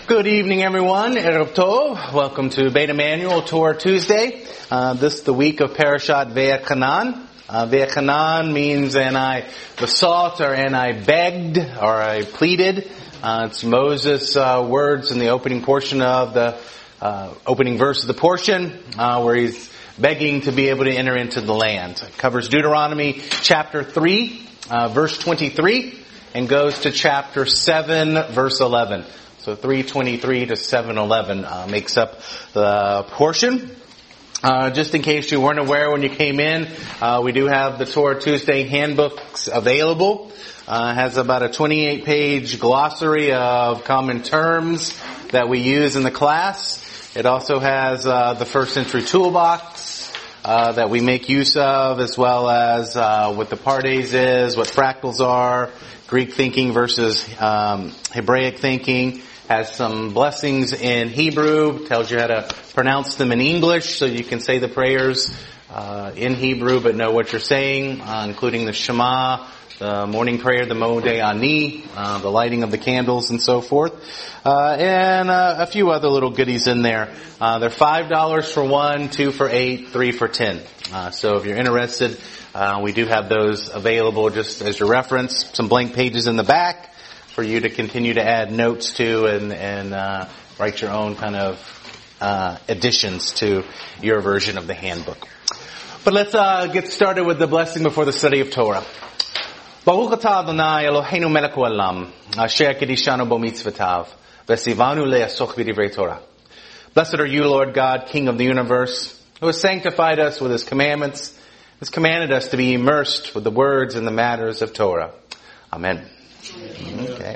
Good evening, everyone. Erev Tov. Welcome to Beit Emmanuel Torah Tuesday. This is the week of Parashat Ve'echanan. Ve'echanan means and I besought or and I begged or I pleaded. It's Moses' words in the opening portion of the opening verse of the portion where he's begging to be able to enter into the land. It covers Deuteronomy chapter 3, verse 23, and goes to chapter 7, verse 11. So 3:23 to 7:11 makes up the portion. Just in case you weren't aware when you came in, we do have the Torah Tuesday handbooks available. It has about a 28-page glossary of common terms that we use in the class. It also has the first century toolbox that we make use of, as well as what the pardes is, what fractals are, Greek thinking versus Hebraic thinking. Has some blessings in Hebrew, tells you how to pronounce them in English so you can say the prayers in Hebrew but know what you're saying, including the Shema, the morning prayer, the Modeh Ani, the lighting of the candles and so forth, and a few other little goodies in there. They're $5 for one, 2 for 8, 3 for 10. So if you're interested, we do have those available just as your reference. Some blank pages in the back for you to continue to add notes to and write your own kind of additions to your version of the handbook. But let's get started with the blessing before the study of Torah. Baruch atah Adonai Eloheinu melech haolam, asher kedishanu bo mitzvotav, v'tzivanu le'asoch b'divrei Torah. Blessed are you, Lord God, King of the universe, who has sanctified us with His commandments, has commanded us to be immersed with the words and the matters of Torah. Amen. Okay.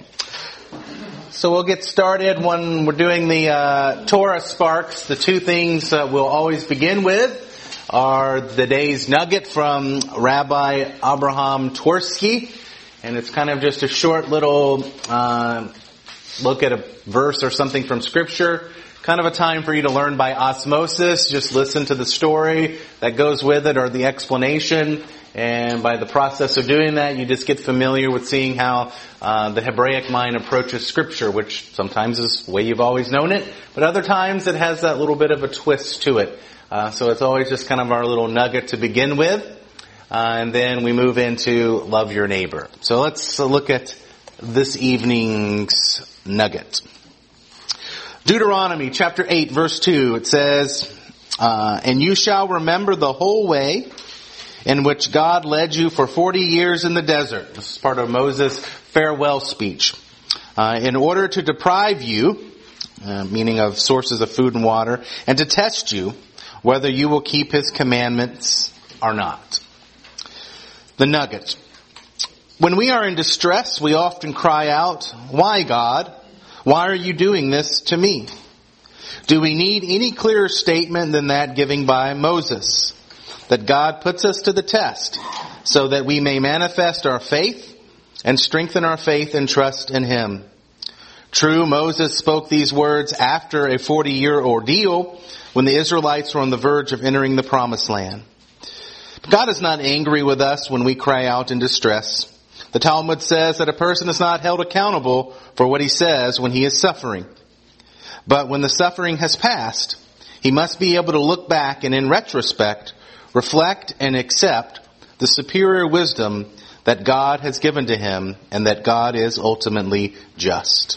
So we'll get started when we're doing the Torah Sparks. The two things we'll always begin with are the day's nugget from Rabbi Abraham Twersky. And it's kind of just a short little look at a verse or something from Scripture. Kind of a time for you to learn by osmosis. Just listen to the story that goes with it or the explanation. And by the process of doing that, you just get familiar with seeing how the Hebraic mind approaches Scripture, which sometimes is the way you've always known it, but other times it has that little bit of a twist to it. So it's always just kind of our little nugget to begin with. And then we move into love your neighbor. So let's look at this evening's nugget. Deuteronomy chapter 8, verse 2, it says, and you shall remember the whole way in which God led you for 40 years in the desert. This is part of Moses' farewell speech. In order to deprive you, meaning of sources of food and water, and to test you, whether you will keep His commandments or not. The nugget. When we are in distress, we often cry out, "Why, God? Why are you doing this to me?" Do we need any clearer statement than that given by Moses? That God puts us to the test so that we may manifest our faith and strengthen our faith and trust in Him. True, Moses spoke these words after a 40-year ordeal when the Israelites were on the verge of entering the promised land. But God is not angry with us when we cry out in distress. The Talmud says that a person is not held accountable for what he says when he is suffering. But when the suffering has passed, he must be able to look back and in retrospect reflect and accept the superior wisdom that God has given to him and that God is ultimately just.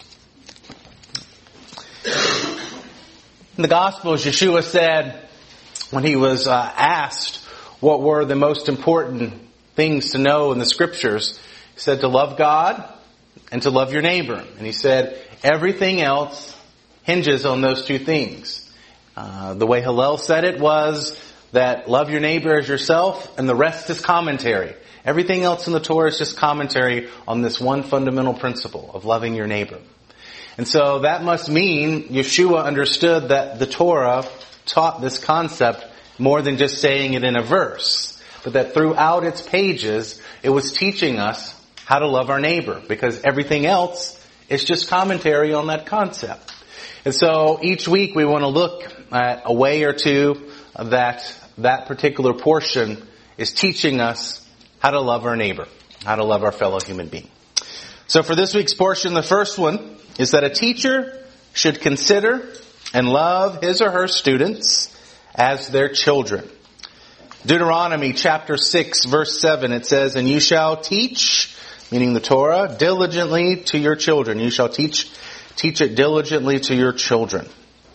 In the Gospels, Yeshua said when he was asked what were the most important things to know in the Scriptures, he said to love God and to love your neighbor. And he said everything else hinges on those two things. The way Hillel said it was that love your neighbor as yourself, and the rest is commentary. Everything else in the Torah is just commentary on this one fundamental principle of loving your neighbor. And so that must mean Yeshua understood that the Torah taught this concept more than just saying it in a verse, but that throughout its pages, it was teaching us how to love our neighbor, because everything else is just commentary on that concept. And so each week we want to look at a way or two that particular portion is teaching us how to love our neighbor, how to love our fellow human being. So for this week's portion, the first one is that a teacher should consider and love his or her students as their children. Deuteronomy chapter 6 verse 7, it says, "And you shall teach," meaning the Torah, "diligently to your children." You shall teach it diligently to your children.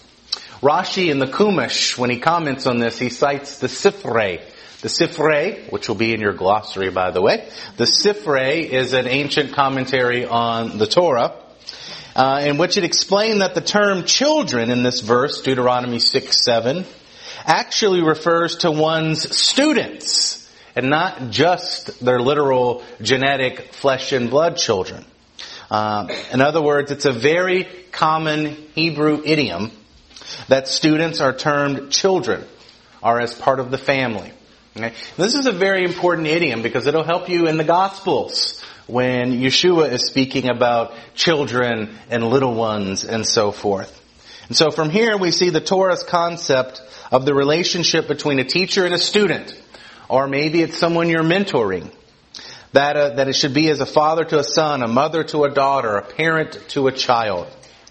Rashi in the Chumash, when he comments on this, he cites the Sifrei. The Sifrei, which will be in your glossary by the way, the Sifrei is an ancient commentary on the Torah, in which it explained that the term children in this verse, Deuteronomy 6:7, actually refers to one's students and not just their literal genetic flesh and blood children. In other words, it's a very common Hebrew idiom that students are termed children, or as part of the family. Okay? This is a very important idiom because it'll help you in the Gospels when Yeshua is speaking about children and little ones and so forth. And so from here we see the Torah's concept of the relationship between a teacher and a student, or maybe it's someone you're mentoring. That it should be as a father to a son, a mother to a daughter, a parent to a child.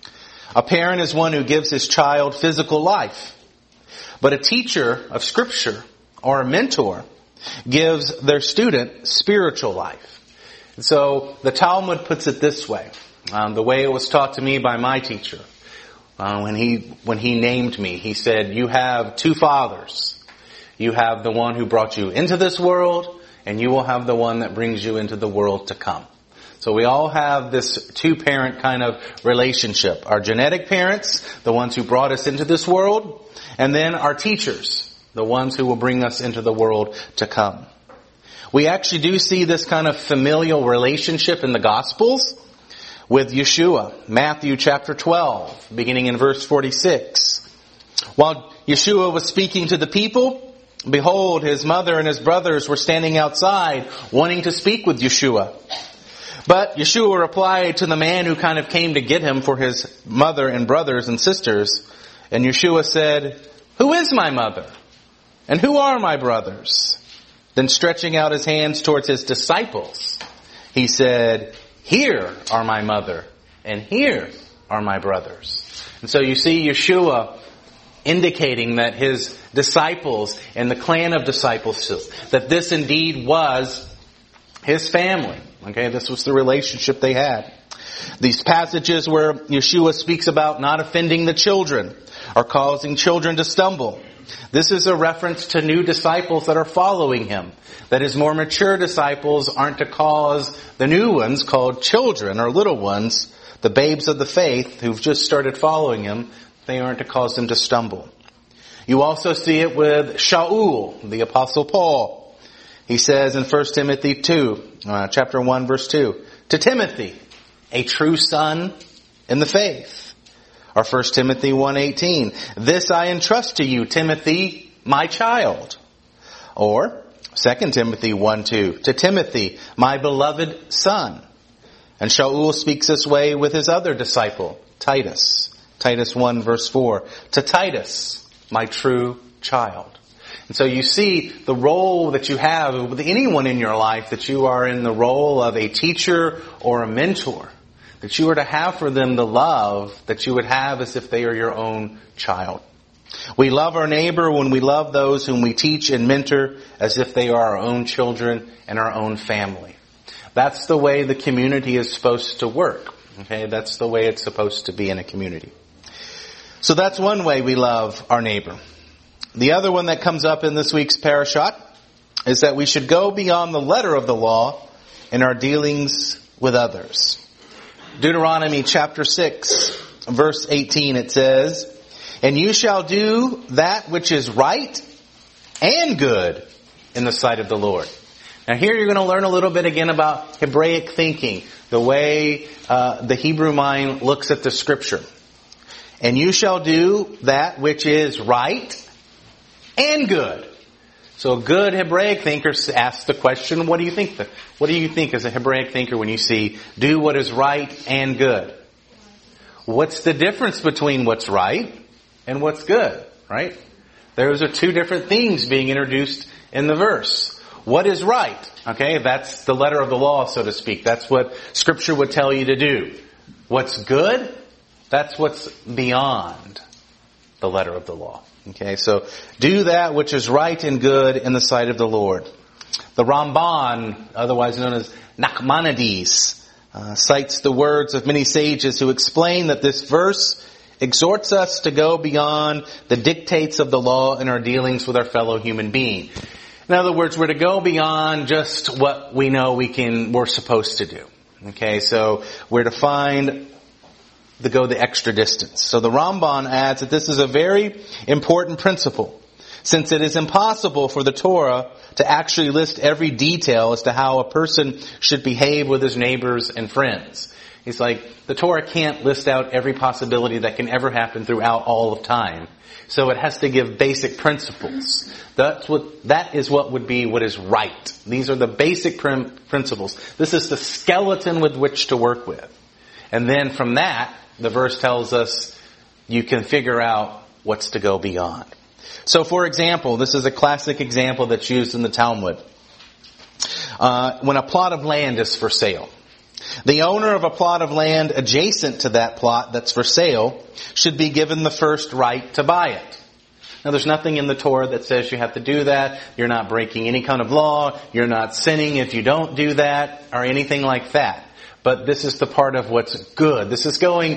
A parent is one who gives his child physical life. But a teacher of Scripture or a mentor gives their student spiritual life. And so the Talmud puts it this way, the way it was taught to me by my teacher. When he named me, he said, "You have two fathers. You have the one who brought you into this world, and you will have the one that brings you into the world to come." So we all have this two-parent kind of relationship. Our genetic parents, the ones who brought us into this world, and then our teachers, the ones who will bring us into the world to come. We actually do see this kind of familial relationship in the Gospels with Yeshua. Matthew chapter 12, beginning in verse 46. While Yeshua was speaking to the people, behold, his mother and his brothers were standing outside wanting to speak with Yeshua. But Yeshua replied to the man who kind of came to get him for his mother and brothers and sisters. And Yeshua said, "Who is my mother? And who are my brothers?" Then stretching out his hands towards his disciples, he said, "Here are my mother, and here are my brothers." And so you see Yeshua indicating that his disciples and the clan of disciples, that this indeed was his family. Okay, this was the relationship they had. These passages where Yeshua speaks about not offending the children or causing children to stumble. This is a reference to new disciples that are following him. That his more mature disciples aren't to cause the new ones, called children or little ones, the babes of the faith who've just started following him, they aren't to cause them to stumble. You also see it with Shaul, the Apostle Paul. He says in 1 Timothy 2, chapter 1, verse 2, to Timothy, a true son in the faith. Or 1 Timothy 1:18, this I entrust to you, Timothy, my child. Or 2 Timothy 1:2, to Timothy, my beloved son. And Shaul speaks this way with his other disciple, Titus. Titus 1 verse 4, to Titus, my true child. And so you see the role that you have with anyone in your life, that you are in the role of a teacher or a mentor, that you are to have for them the love that you would have as if they are your own child. We love our neighbor when we love those whom we teach and mentor as if they are our own children and our own family. That's the way the community is supposed to work. Okay, that's the way it's supposed to be in a community. So that's one way we love our neighbor. The other one that comes up in this week's parashat is that we should go beyond the letter of the law in our dealings with others. Deuteronomy chapter 6, verse 18, it says, and you shall do that which is right and good in the sight of the Lord. Now here you're going to learn a little bit again about Hebraic thinking, the way the Hebrew mind looks at the scripture. And you shall do that which is right and good. So a good Hebraic thinker asks the question, what do you think? What do you think as a Hebraic thinker when you see do what is right and good? What's the difference between what's right and what's good, right? Those are two different things being introduced in the verse. What is right? Okay, that's the letter of the law, so to speak. That's what Scripture would tell you to do. What's good That's what's beyond the letter of the law. Okay, so do that which is right and good in the sight of the Lord. The Ramban, otherwise known as Nachmanides, cites the words of many sages who explain that this verse exhorts us to go beyond the dictates of the law in our dealings with our fellow human being. In other words, we're to go beyond just what we know we're supposed to do. Okay, so we're to go the extra distance. So the Ramban adds that this is a very important principle, since it is impossible for the Torah to actually list every detail as to how a person should behave with his neighbors and friends. He's like, the Torah can't list out every possibility that can ever happen throughout all of time. So it has to give basic principles. That is what would be what is right. These are the basic principles. This is the skeleton with which to work with. And then from that, the verse tells us you can figure out what's to go beyond. So for example, this is a classic example that's used in the Talmud. When a plot of land is for sale, the owner of a plot of land adjacent to that plot that's for sale should be given the first right to buy it. Now there's nothing in the Torah that says you have to do that. You're not breaking any kind of law. You're not sinning if you don't do that or anything like that. But this is the part of what's good. This is going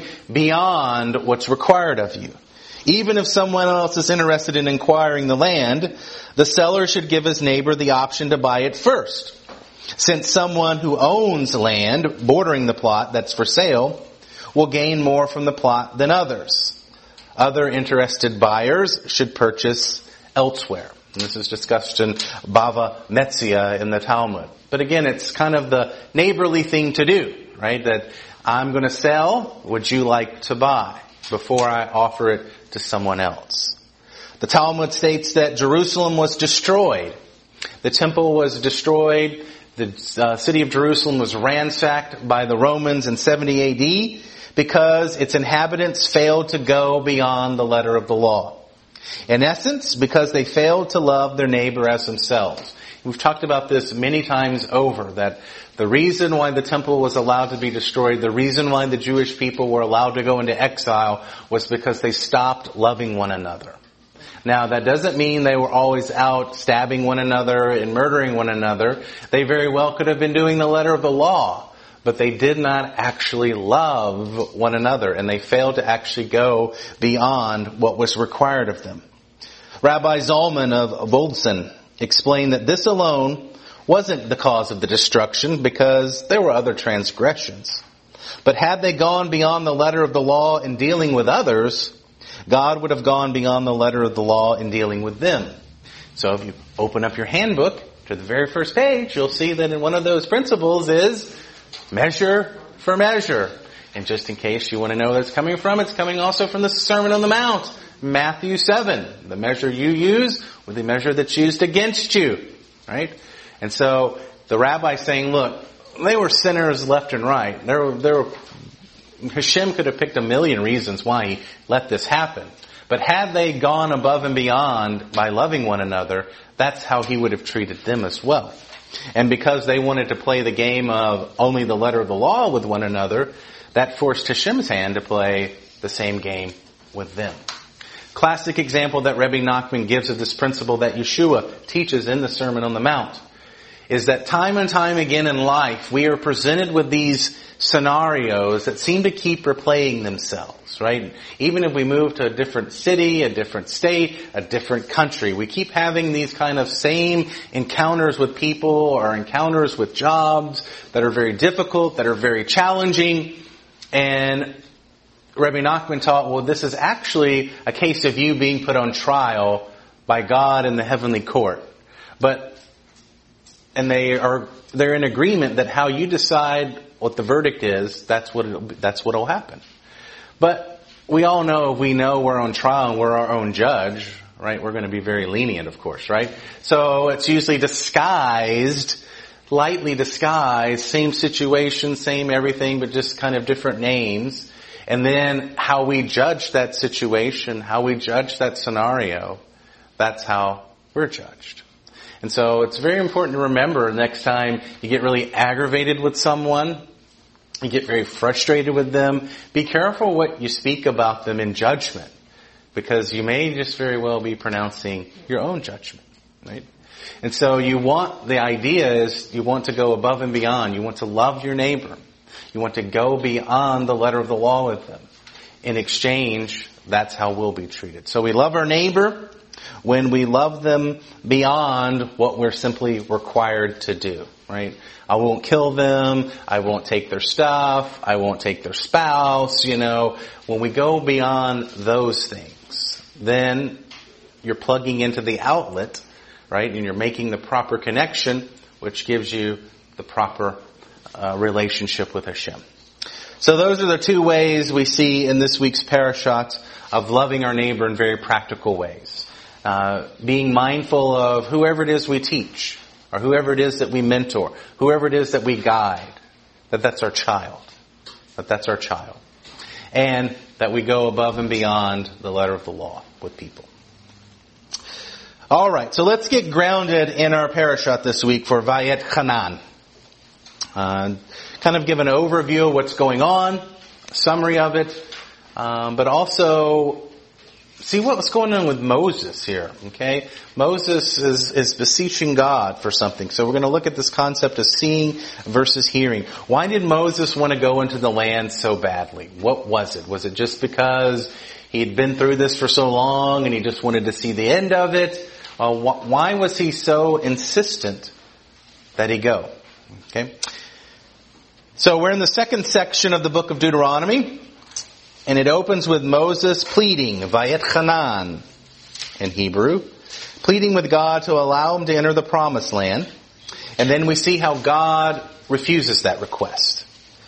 beyond what's required of you. Even if someone else is interested in acquiring the land, the seller should give his neighbor the option to buy it first. Since someone who owns land bordering the plot that's for sale will gain more from the plot than others. Other interested buyers should purchase elsewhere. And this is discussed in Bava Metzia in the Talmud. But again, it's kind of the neighborly thing to do, right? That I'm going to sell, would you like to buy? Before I offer it to someone else. The Talmud states that Jerusalem was destroyed. The temple was destroyed. The city of Jerusalem was ransacked by the Romans in 70 AD because its inhabitants failed to go beyond the letter of the law. In essence, because they failed to love their neighbor as themselves. We've talked about this many times over, that the reason why the temple was allowed to be destroyed, the reason why the Jewish people were allowed to go into exile was because they stopped loving one another. Now, that doesn't mean they were always out stabbing one another and murdering one another. They very well could have been doing the letter of the law, but they did not actually love one another, and they failed to actually go beyond what was required of them. Rabbi Zalman of Volzhin explained that this alone wasn't the cause of the destruction because there were other transgressions. But had they gone beyond the letter of the law in dealing with others, God would have gone beyond the letter of the law in dealing with them. So if you open up your handbook to the very first page, you'll see that in one of those principles is measure for measure. And just in case you want to know where it's coming from, it's coming also from the Sermon on the Mount, Matthew 7. The measure you use with the measure that's used against you. Right? And so the rabbi's saying, look, they were sinners left and right. Hashem could have picked a million reasons why he let this happen. But had they gone above and beyond by loving one another, that's how he would have treated them as well. And because they wanted to play the game of only the letter of the law with one another, that forced Hashem's hand to play the same game with them. Classic example that Rebbe Nachman gives of this principle that Yeshua teaches in the Sermon on the Mount is that time and time again in life, we are presented with these scenarios that seem to keep replaying themselves, right? Even if we move to a different city, a different state, a different country, we keep having these kind of same encounters with people or encounters with jobs that are very difficult, that are very challenging. And Rebbe Nachman taught, well, this is actually a case of you being put on trial by God in the heavenly court. And they're in agreement that how you decide what the verdict is, that's what'll happen. But we all know if we know we're on trial and we're our own judge, right? We're going to be very lenient, of course, right? So it's usually disguised, lightly disguised, same situation, same everything, but just kind of different names. And then how we judge that situation, how we judge that scenario, that's how we're judged. And so it's very important to remember next time you get really aggravated with someone You get very frustrated with them. Be careful what you speak about them in judgment, because you may just very well be pronouncing your own judgment, right? And so the idea is you want to go above and beyond. You want to love your neighbor. You want to go beyond the letter of the law with them. In exchange, that's how we'll be treated. So we love our neighbor when we love them beyond what we're simply required to do, right? I won't kill them. I won't take their stuff. I won't take their spouse, When we go beyond those things, then you're plugging into the outlet, right? And you're making the proper connection, which gives you the proper relationship with Hashem. So those are the two ways we see in this week's parashat of loving our neighbor in very practical ways. Being mindful of whoever it is we teach, or whoever it is that we mentor, whoever it is that we guide, that's our child. That's our child. And that we go above and beyond the letter of the law with people. Alright, so let's get grounded in our parashat this week for Vayechanan. Kind of give an overview of what's going on, a summary of it, but also see what's going on with Moses here, okay? Moses is beseeching God for something. So we're going to look at this concept of seeing versus hearing. Why did Moses want to go into the land so badly? What was it? Was it just because he'd been through this for so long and he just wanted to see the end of it? Why was he so insistent that he go? Okay. So we're in the second section of the book of Deuteronomy, and it opens with Moses pleading, Vayechanan in Hebrew, pleading with God to allow him to enter the promised land. And then we see how God refuses that request.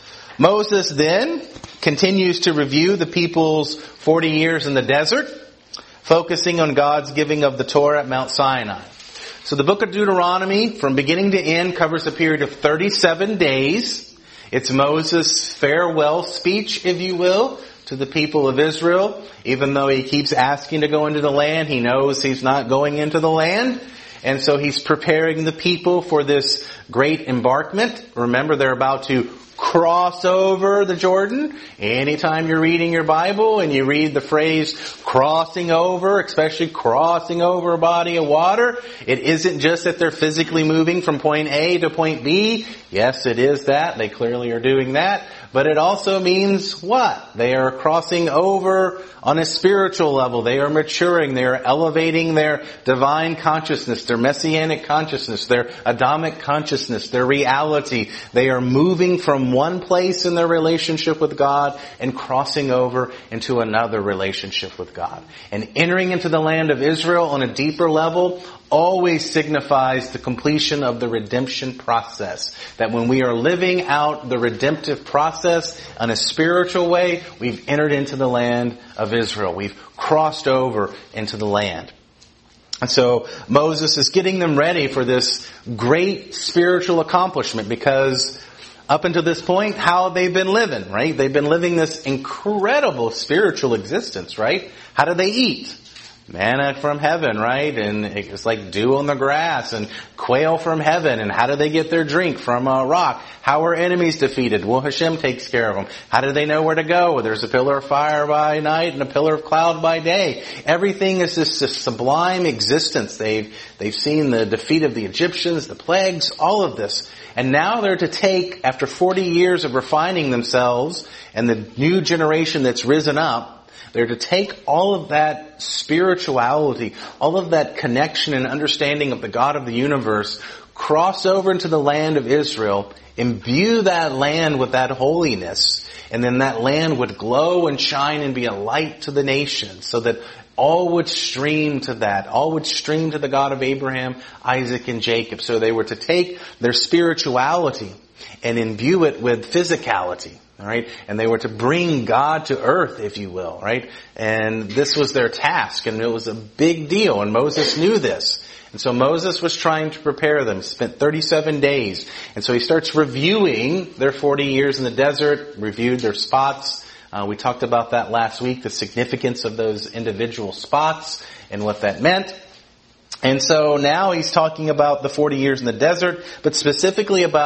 Moses then continues to review the people's 40 years in the desert, focusing on God's giving of the Torah at Mount Sinai. So the book of Deuteronomy, from beginning to end, covers a period of 37 days. It's Moses' farewell speech, if you will, to the people of Israel. Even though he keeps asking to go into the land, he knows he's not going into the land. And so he's preparing the people for this great embarkment. Remember, they're about to cross over the Jordan. Anytime you're reading your Bible and you read the phrase crossing over, especially crossing over a body of water, it isn't just that they're physically moving from point A to point B. Yes, it is that. They clearly are doing that. But it also means what? They are crossing over on a spiritual level. They are maturing. They are elevating their divine consciousness, their messianic consciousness, their Adamic consciousness, their reality. They are moving from one place in their relationship with God and crossing over into another relationship with God. And entering into the land of Israel on a deeper level always signifies the completion of the redemption process. That when we are living out the redemptive process in a spiritual way, we've entered into the land of Israel. We've crossed over into the land. And so Moses is getting them ready for this great spiritual accomplishment, because up until this point, how they've been living, right? They've been living this incredible spiritual existence, right? How do they eat? Manna from heaven, right? And it's like dew on the grass and quail from heaven. And how do they get their drink? From a rock. How are enemies defeated? Well, Hashem takes care of them. How do they know where to go? There's a pillar of fire by night and a pillar of cloud by day. Everything is this sublime existence. They've seen the defeat of the Egyptians, the plagues, all of this. And now they're to take, after 40 years of refining themselves and the new generation that's risen up, they're to take all of that spirituality, all of that connection and understanding of the God of the universe, cross over into the land of Israel, imbue that land with that holiness, and then that land would glow and shine and be a light to the nations, so that all would stream to that. All would stream to the God of Abraham, Isaac, and Jacob. So they were to take their spirituality and imbue it with physicality. All right, and they were to bring God to earth, if you will, right? And this was their task, and it was a big deal, and Moses knew this. And so Moses was trying to prepare them, spent 37 days. And so he starts reviewing their 40 years in the desert, reviewed their spots. We talked about that last week, the significance of those individual spots and what that meant. And so now he's talking about the 40 years in the desert, but specifically about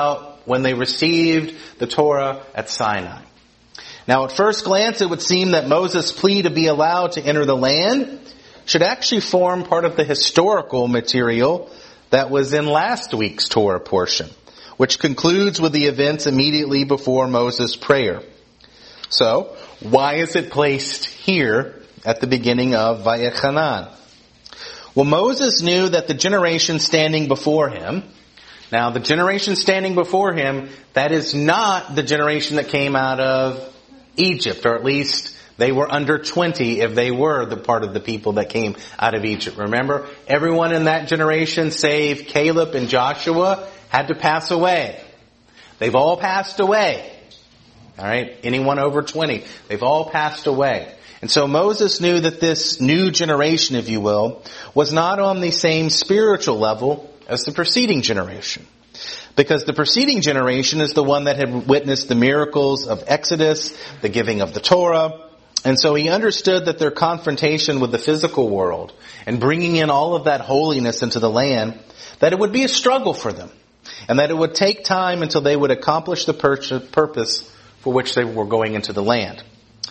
when they received the Torah at Sinai. Now, at first glance, it would seem that Moses' plea to be allowed to enter the land should actually form part of the historical material that was in last week's Torah portion, which concludes with the events immediately before Moses' prayer. So, why is it placed here at the beginning of Vayechanan? Well, Moses knew that the generation standing before him, now the generation standing before him, that is not the generation that came out of Egypt, or at least they were under 20 if they were the part of the people that came out of Egypt. Remember, everyone in that generation, save Caleb and Joshua, had to pass away. They've all passed away. All right? Anyone over 20, they've all passed away. And so Moses knew that this new generation, if you will, was not on the same spiritual level as the preceding generation. Because the preceding generation is the one that had witnessed the miracles of Exodus, the giving of the Torah. And so he understood that their confrontation with the physical world and bringing in all of that holiness into the land, that it would be a struggle for them. And that it would take time until they would accomplish the purpose for which they were going into the land.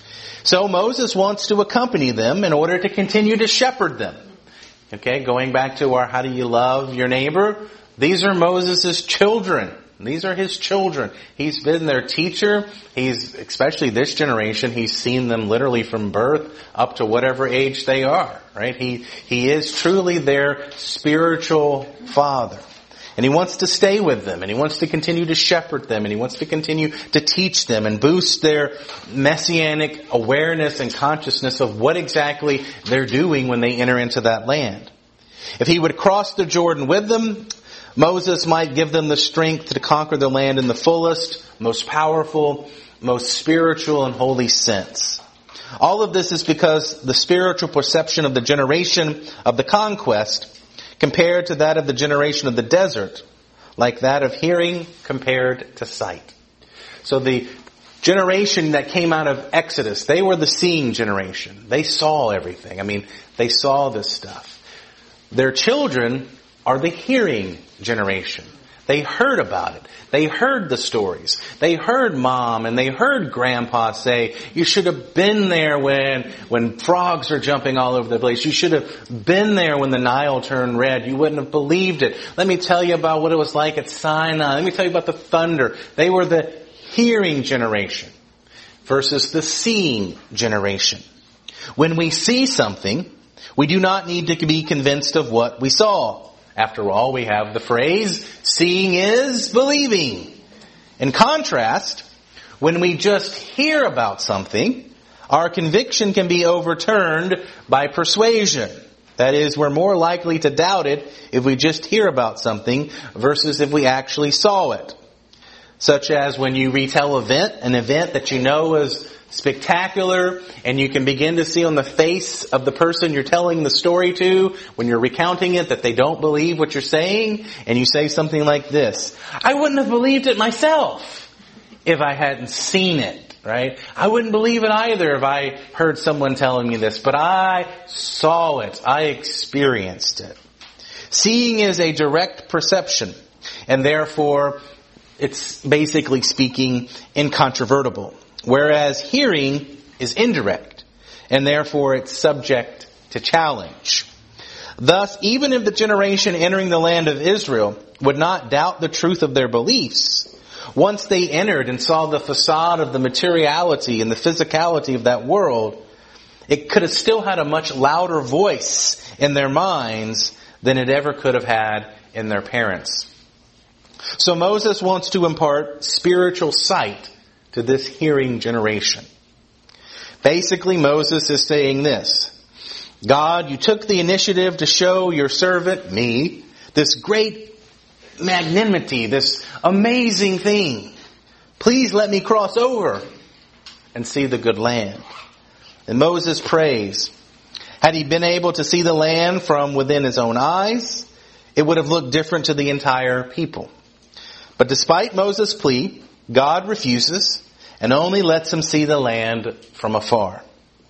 So Moses wants to accompany them in order to continue to shepherd them. Okay, going back to our how do you love your neighbor? These are Moses' children. These are his children. He's been their teacher. He's, especially this generation, he's seen them literally from birth up to whatever age they are, right? He is truly their spiritual father. And he wants to stay with them, and he wants to continue to shepherd them, and he wants to continue to teach them and boost their messianic awareness and consciousness of what exactly they're doing when they enter into that land. If he would cross the Jordan with them, Moses might give them the strength to conquer the land in the fullest, most powerful, most spiritual and holy sense. All of this is because the spiritual perception of the generation of the conquest compared to that of the generation of the desert, like that of hearing compared to sight. So the generation that came out of Exodus, they were the seeing generation. They saw everything. I mean, they saw this stuff. Their children are the hearing generation. They heard about it. They heard the stories. They heard mom and they heard grandpa say, you should have been there when frogs are jumping all over the place. You should have been there when the Nile turned red. You wouldn't have believed it. Let me tell you about what it was like at Sinai. Let me tell you about the thunder. They were the hearing generation versus the seeing generation. When we see something, we do not need to be convinced of what we saw. After all, we have the phrase, seeing is believing. In contrast, when we just hear about something, our conviction can be overturned by persuasion. That is, we're more likely to doubt it if we just hear about something versus if we actually saw it. Such as when you retell an event that you know is spectacular, and you can begin to see on the face of the person you're telling the story to, when you're recounting it, that they don't believe what you're saying, and you say something like this, I wouldn't have believed it myself if I hadn't seen it, right? I wouldn't believe it either if I heard someone telling me this, but I saw it, I experienced it. Seeing is a direct perception, and therefore, it's basically speaking incontrovertible. Whereas hearing is indirect, and therefore it's subject to challenge. Thus, even if the generation entering the land of Israel would not doubt the truth of their beliefs, once they entered and saw the facade of the materiality and the physicality of that world, it could have still had a much louder voice in their minds than it ever could have had in their parents. So Moses wants to impart spiritual sight to this hearing generation. Basically, Moses is saying this: God, you took the initiative to show your servant, me, this great magnanimity, this amazing thing. Please let me cross over and see the good land. And Moses prays. Had he been able to see the land from within his own eyes, it would have looked different to the entire people. But despite Moses' plea, God refuses and only lets him see the land from afar.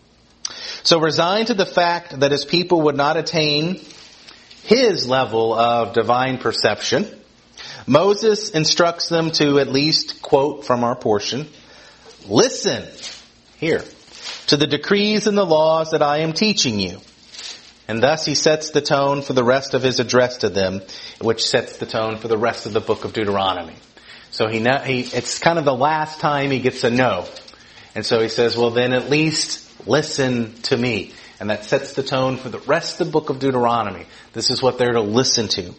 So resigned to the fact that his people would not attain his level of divine perception, Moses instructs them to at least quote from our portion, listen, here, to the decrees and the laws that I am teaching you. And thus he sets the tone for the rest of his address to them, which sets the tone for the rest of the book of Deuteronomy. So it's kind of the last time he gets a no. And so he says, well then at least listen to me. And that sets the tone for the rest of the book of Deuteronomy. This is what they're to listen to.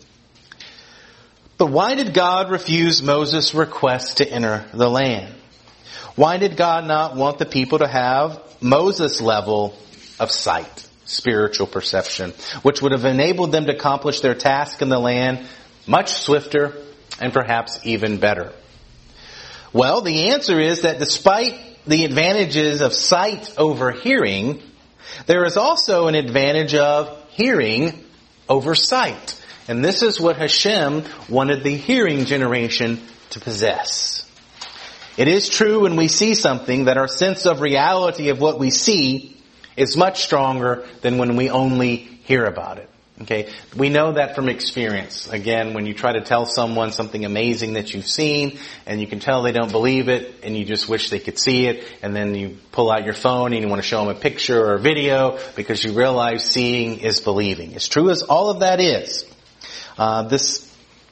But why did God refuse Moses' request to enter the land? Why did God not want the people to have Moses' level of sight, spiritual perception, which would have enabled them to accomplish their task in the land much swifter and perhaps even better? Well, the answer is that despite the advantages of sight over hearing, there is also an advantage of hearing over sight. And this is what Hashem wanted the hearing generation to possess. It is true when we see something that our sense of reality of what we see is much stronger than when we only hear about it. Okay? We know that from experience. Again, when you try to tell someone something amazing that you've seen, and you can tell they don't believe it, and you just wish they could see it, and then you pull out your phone and you want to show them a picture or a video because you realize seeing is believing. As true as all of that is, this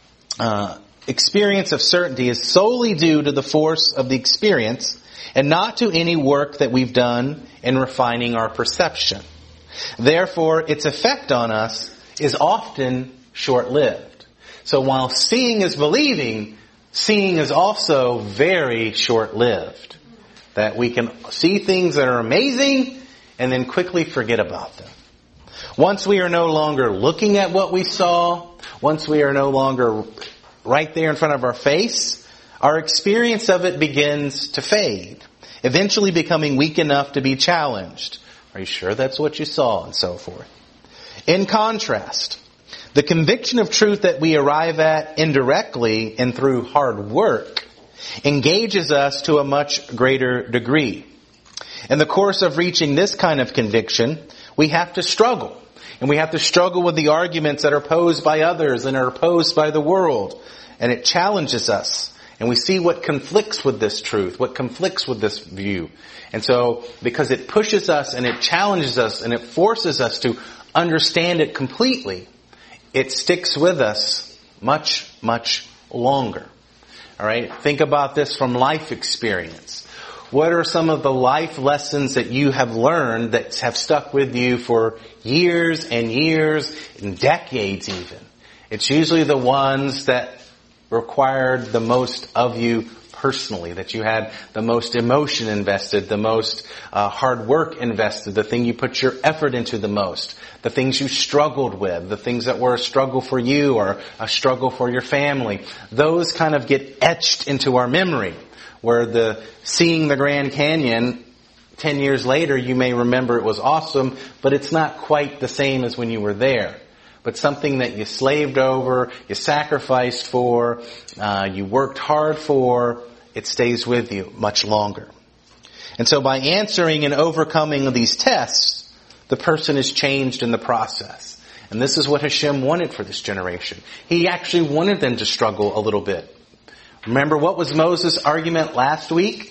experience of certainty is solely due to the force of the experience and not to any work that we've done in refining our perception. Therefore, its effect on us is often short-lived. So while seeing is believing, seeing is also very short-lived. That we can see things that are amazing and then quickly forget about them. Once we are no longer looking at what we saw, once we are no longer right there in front of our face, our experience of it begins to fade, eventually becoming weak enough to be challenged. Are you sure that's what you saw? And so forth. In contrast, the conviction of truth that we arrive at indirectly and through hard work engages us to a much greater degree. In the course of reaching this kind of conviction, we have to struggle. And we have to struggle with the arguments that are posed by others and are posed by the world. And it challenges us. And we see what conflicts with this truth, what conflicts with this view. And so, because it pushes us and it challenges us and it forces us to understand it completely, it sticks with us much, much longer. Alright? Think about this from life experience. What are some of the life lessons that you have learned that have stuck with you for years and years and decades even? It's usually the ones that required the most of you personally, that you had the most emotion invested, the most hard work invested, the thing you put your effort into the most, the things you struggled with, the things that were a struggle for you or a struggle for your family. Those kind of get etched into our memory, where seeing the Grand Canyon 10 years later, you may remember it was awesome, but it's not quite the same as when you were there. But something that you slaved over, you sacrificed for, you worked hard for, it stays with you much longer. And so by answering and overcoming these tests, the person is changed in the process. And this is what Hashem wanted for this generation. He actually wanted them to struggle a little bit. Remember, what was Moses' argument last week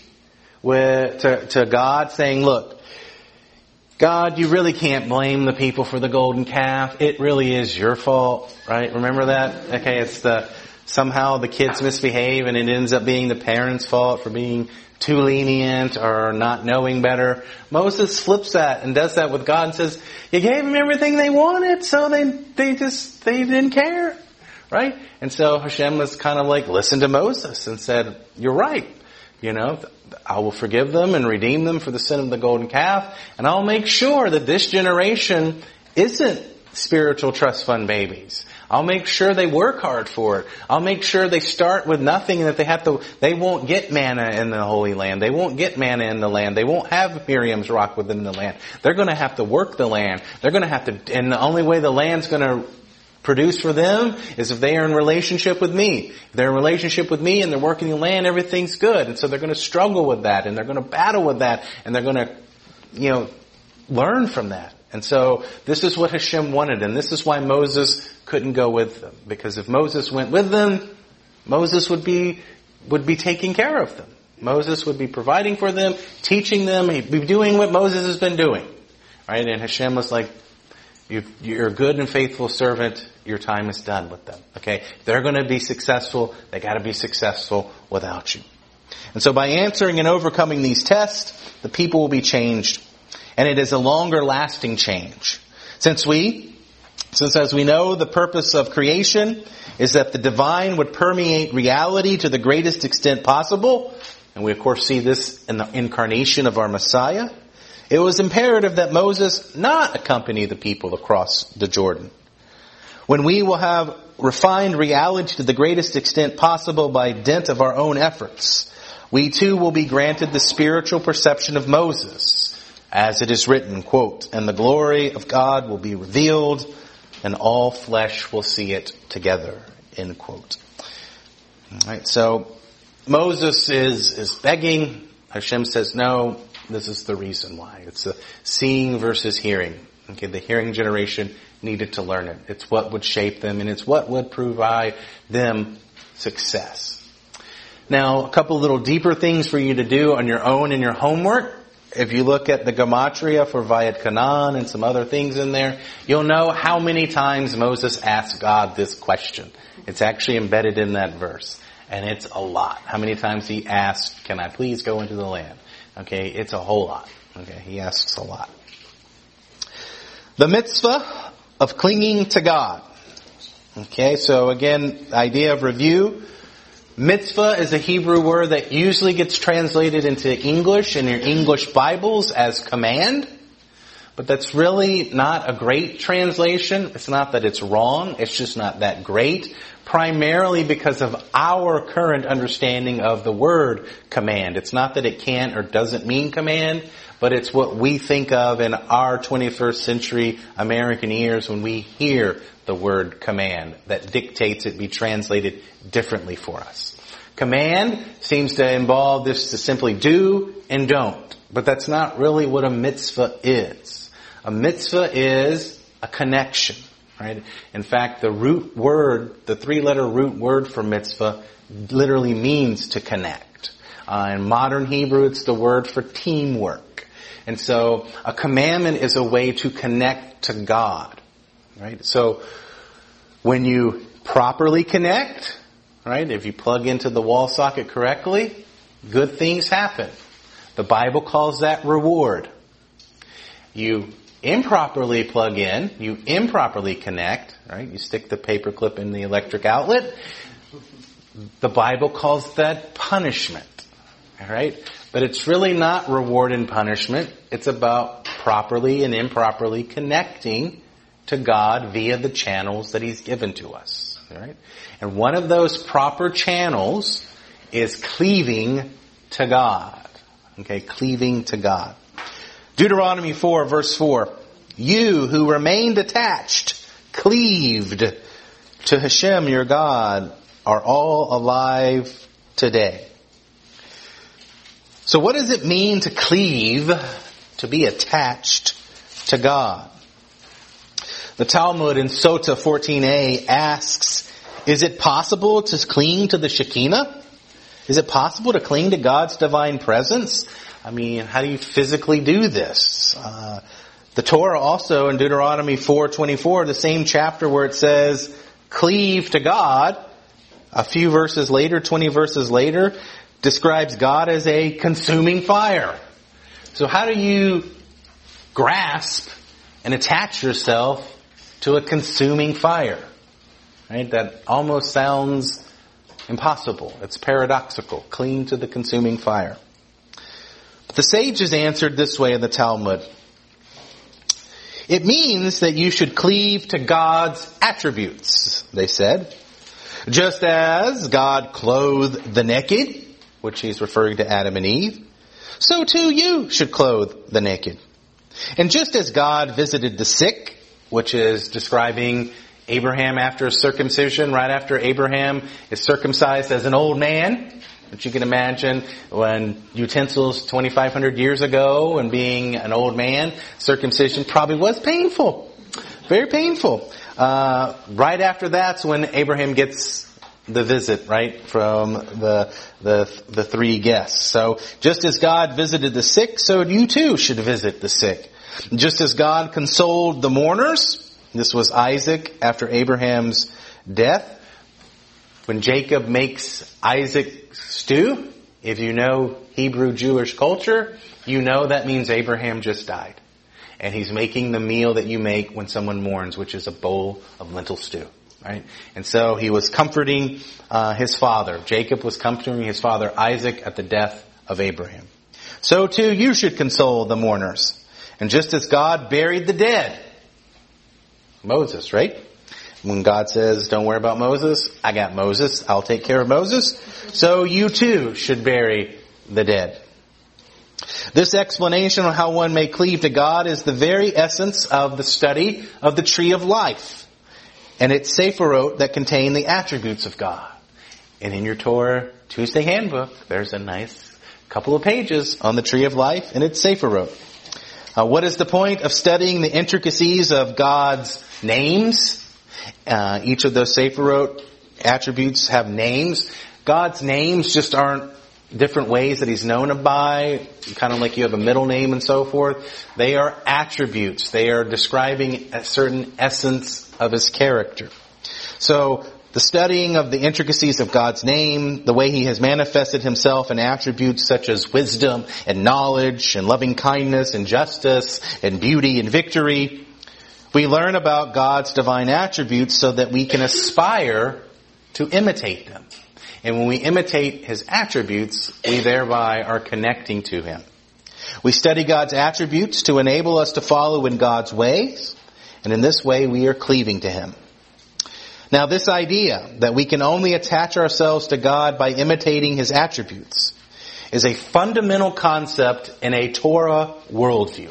to God, saying, look, God, you really can't blame the people for the golden calf. It really is your fault, right? Remember that? Okay, it's somehow the kids misbehave and it ends up being the parents' fault for being too lenient or not knowing better. Moses flips that and does that with God and says, you gave them everything they wanted, so they didn't care, right? And so Hashem was kind of like, listened to Moses and said, you're right. You know, I will forgive them and redeem them for the sin of the golden calf. And I'll make sure that this generation isn't spiritual trust fund babies. I'll make sure they work hard for it. I'll make sure they start with nothing and that they won't get manna in the Holy Land. They won't get manna in the land. They won't have Miriam's rock within the land. They're going to have to work the land. They're going to have to, and the only way the land's going to produce for them is if they are in relationship with me. If they're in relationship with me and they're working the land, everything's good. And so they're going to struggle with that and they're going to battle with that and they're going to, learn from that. And so this is what Hashem wanted, and this is why Moses couldn't go with them. Because if Moses went with them, Moses would be taking care of them. Moses would be providing for them, teaching them. He'd be doing what Moses has been doing. Right? And Hashem was like, you're a good and faithful servant. Your time is done with them. Okay? If they're going to be successful, they got to be successful without you. And so by answering and overcoming these tests, the people will be changed. And it is a longer lasting change. Since as we know, the purpose of creation is that the divine would permeate reality to the greatest extent possible, and we of course see this in the incarnation of our Messiah, it was imperative that Moses not accompany the people across the Jordan. When we will have refined reality to the greatest extent possible by dint of our own efforts, we too will be granted the spiritual perception of Moses, as it is written, quote, "And the glory of God will be revealed, and all flesh will see it together," end quote. All right, so Moses is begging. Hashem says, no, this is the reason why. It's a seeing versus hearing. Okay, the hearing generation needed to learn it. It's what would shape them, and it's what would provide them success. Now, a couple little deeper things for you to do on your own in your homework. If you look at the Gematria for Vayet Kanan and some other things in there, you'll know how many times Moses asked God this question. It's actually embedded in that verse. And it's a lot. How many times he asked, "Can I please go into the land?" Okay, it's a whole lot. Okay, he asks a lot. The mitzvah of clinging to God. Okay, so again, idea of review. Mitzvah is a Hebrew word that usually gets translated into English in your English Bibles as command. But that's really not a great translation. It's not that it's wrong. It's just not that great. Primarily because of our current understanding of the word command. It's not that it can or doesn't mean command, but it's what we think of in our 21st century American ears when we hear the word command that dictates it be translated differently for us. Command seems to involve this to simply do and don't. But that's not really what a mitzvah is. A mitzvah is a connection, right? In fact, the root word, the 3-letter root word for mitzvah literally means to connect. In modern Hebrew, it's the word for teamwork. And so a commandment is a way to connect to God, right? So when you properly connect, right, if you plug into the wall socket correctly, good things happen. The Bible calls that reward. You improperly plug in, you improperly connect, right? You stick the paperclip in the electric outlet. The Bible calls that punishment, all right? But it's really not reward and punishment. It's about properly and improperly connecting to God via the channels that He's given to us, all right? And one of those proper channels is cleaving to God. Okay, cleaving to God. Deuteronomy 4, verse 4. You who remained attached, cleaved to Hashem your God, are all alive today. So what does it mean to cleave, to be attached to God? The Talmud in Sota 14a asks, is it possible to cling to the Shekinah? Is it possible to cling to God's divine presence? I mean, how do you physically do this? The Torah also in Deuteronomy 4:24, the same chapter where it says, cleave to God, a few verses later, 20 verses later, describes God as a consuming fire. So how do you grasp and attach yourself to a consuming fire? Right? That almost sounds impossible. It's paradoxical. Cling to the consuming fire. But the sages answered this way in the Talmud. It means that you should cleave to God's attributes, they said. Just as God clothed the naked, which he's referring to Adam and Eve, so too you should clothe the naked. And just as God visited the sick, which is describing Abraham after circumcision, right after Abraham is circumcised as an old man, which you can imagine when utensils 2,500 years ago and being an old man, circumcision probably was painful. Very painful. Right after that's when Abraham gets the visit, right, from the three guests. So just as God visited the sick, so you too should visit the sick. Just as God consoled the mourners, this was Isaac after Abraham's death. When Jacob makes Isaac's stew, if you know Hebrew Jewish culture, you know that means Abraham just died. And he's making the meal that you make when someone mourns, which is a bowl of lentil stew. Right? And so he was comforting his father. Jacob was comforting his father Isaac at the death of Abraham. So too you should console the mourners. And just as God buried the dead, Moses, right? When God says, don't worry about Moses, I got Moses, I'll take care of Moses. So you too should bury the dead. This explanation on how one may cleave to God is the very essence of the study of the tree of life and its sephirot that contain the attributes of God. And in your Torah Tuesday handbook, there's a nice couple of pages on the tree of life and its sephirot. What is the point of studying the intricacies of God's names? Each of those sephirot attributes have names. God's names just aren't different ways that He's known by, kind of like you have a middle name and so forth. They are attributes. They are describing a certain essence of His character. So, the studying of the intricacies of God's name, the way He has manifested Himself in attributes such as wisdom and knowledge and loving kindness and justice and beauty and victory. We learn about God's divine attributes so that we can aspire to imitate them. And when we imitate His attributes, we thereby are connecting to Him. We study God's attributes to enable us to follow in God's ways, and in this way we are cleaving to Him. Now, this idea that we can only attach ourselves to God by imitating His attributes is a fundamental concept in a Torah worldview.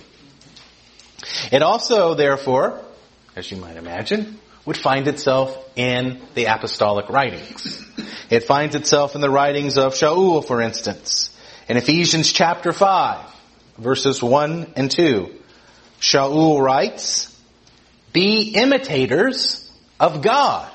It also, therefore, as you might imagine, would find itself in the apostolic writings. It finds itself in the writings of Shaul, for instance. In Ephesians chapter 5, verses 1 and 2, Shaul writes, "Be imitators of God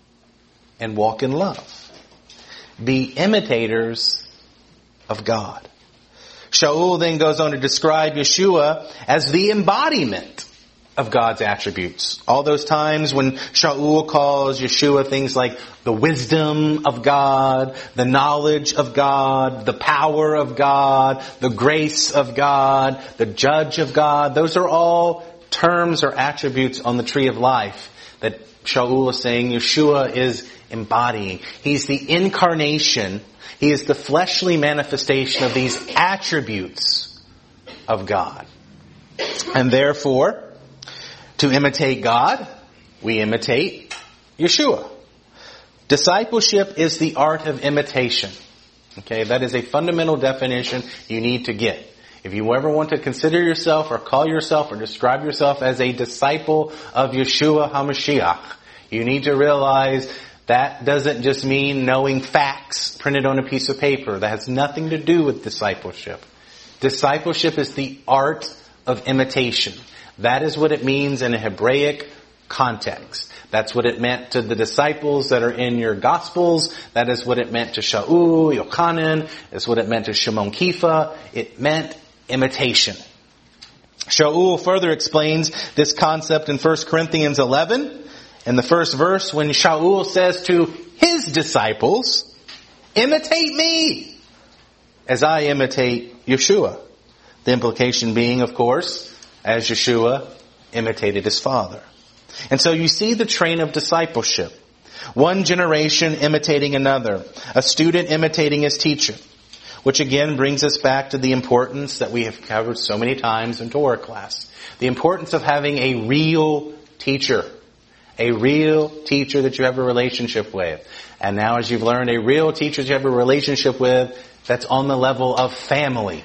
and walk in love." Be imitators of God. Shaul then goes on to describe Yeshua as the embodiment of God's attributes. All those times when Shaul calls Yeshua things like the wisdom of God, the knowledge of God, the power of God, the grace of God, the judge of God, those are all terms or attributes on the tree of life that Shaul is saying Yeshua is embodying. He's the incarnation. He is the fleshly manifestation of these attributes of God. And therefore, to imitate God, we imitate Yeshua. Discipleship is the art of imitation. Okay, that is a fundamental definition you need to get. If you ever want to consider yourself or call yourself or describe yourself as a disciple of Yeshua HaMashiach, you need to realize that doesn't just mean knowing facts printed on a piece of paper. That has nothing to do with discipleship. Discipleship is the art of imitation. That is what it means in a Hebraic context. That's what it meant to the disciples that are in your Gospels. That is what it meant to Shaul, Yochanan. That's what it meant to Shimon Kepha. It meant imitation. Shaul further explains this concept in 1 Corinthians 11. In the first verse, when Shaul says to his disciples, "Imitate me as I imitate Yeshua." The implication being, of course, as Yeshua imitated his Father. And so you see the train of discipleship. One generation imitating another. A student imitating his teacher. Which again brings us back to the importance that we have covered so many times in Torah class. The importance of having a real teacher. A real teacher that you have a relationship with. And now as you've learned, a real teacher that you have a relationship with that's on the level of family.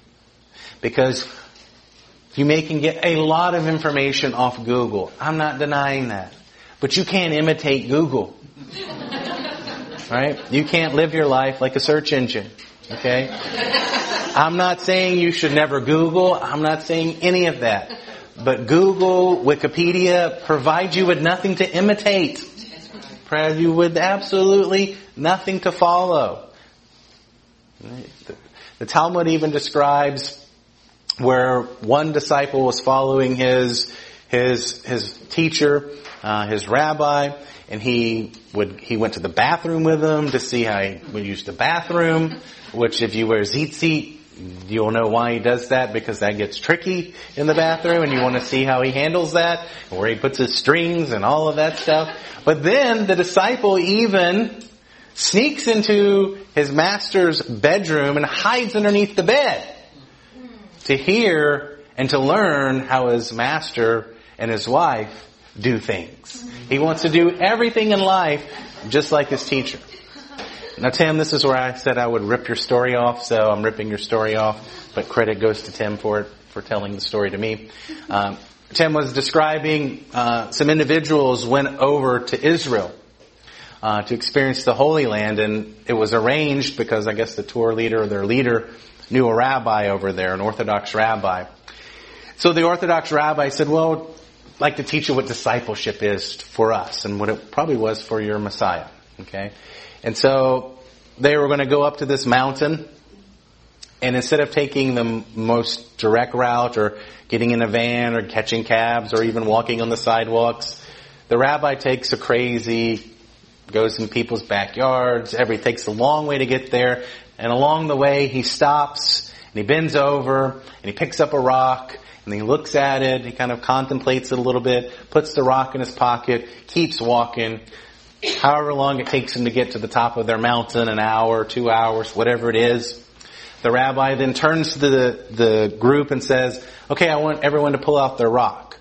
Because you can get a lot of information off Google. I'm not denying that. But you can't imitate Google. Right? You can't live your life like a search engine. Okay? I'm not saying you should never Google. I'm not saying any of that. But Google, Wikipedia provide you with nothing to imitate. have you with absolutely nothing to follow. The Talmud even describes where one disciple was following his teacher, his rabbi, and he went to the bathroom with him to see how he would use the bathroom, which if you wear tzitzit, you'll know why he does that, because that gets tricky in the bathroom and you want to see how he handles that, where he puts his strings and all of that stuff. But then the disciple even sneaks into his master's bedroom and hides underneath the bed to hear and to learn how his master and his wife do things. He wants to do everything in life just like his teacher. Now, Tim, this is where I said I would rip your story off, so I'm ripping your story off, but credit goes to Tim for telling the story to me. Tim was describing some individuals went over to Israel to experience the Holy Land, and it was arranged because I guess the tour leader or their leader knew a rabbi over there, an Orthodox rabbi. So the Orthodox rabbi said, well, I'd like to teach you what discipleship is for us and what it probably was for your Messiah. Okay? And so they were going to go up to this mountain, and instead of taking the most direct route or getting in a van or catching cabs or even walking on the sidewalks, the rabbi takes a crazy, goes in people's backyards, takes a long way to get there, and along the way he stops and he bends over and he picks up a rock and he looks at it, he kind of contemplates it a little bit, puts the rock in his pocket, keeps walking. However long it takes him to get to the top of their mountain, an hour, 2 hours, whatever it is. The rabbi then turns to the group and says, okay, I want everyone to pull out their rock.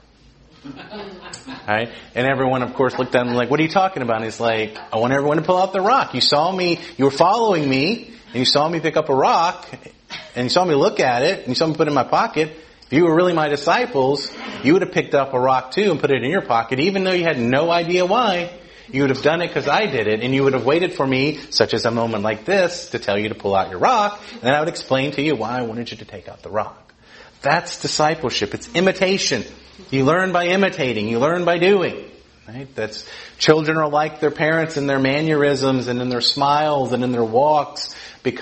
Right? And everyone, of course, looked at him like, what are you talking about? And he's like, I want everyone to pull out their rock. You saw me, you were following me, and you saw me pick up a rock, and you saw me look at it, and you saw me put it in my pocket. If you were really my disciples, you would have picked up a rock too and put it in your pocket, even though you had no idea why. You would have done it because I did it, and you would have waited for me, such as a moment like this, to tell you to pull out your rock, and then I would explain to you why I wanted you to take out the rock. That's discipleship. It's imitation. You learn by imitating. You learn by doing. Right? Children are like their parents in their mannerisms and in their smiles and in their walks,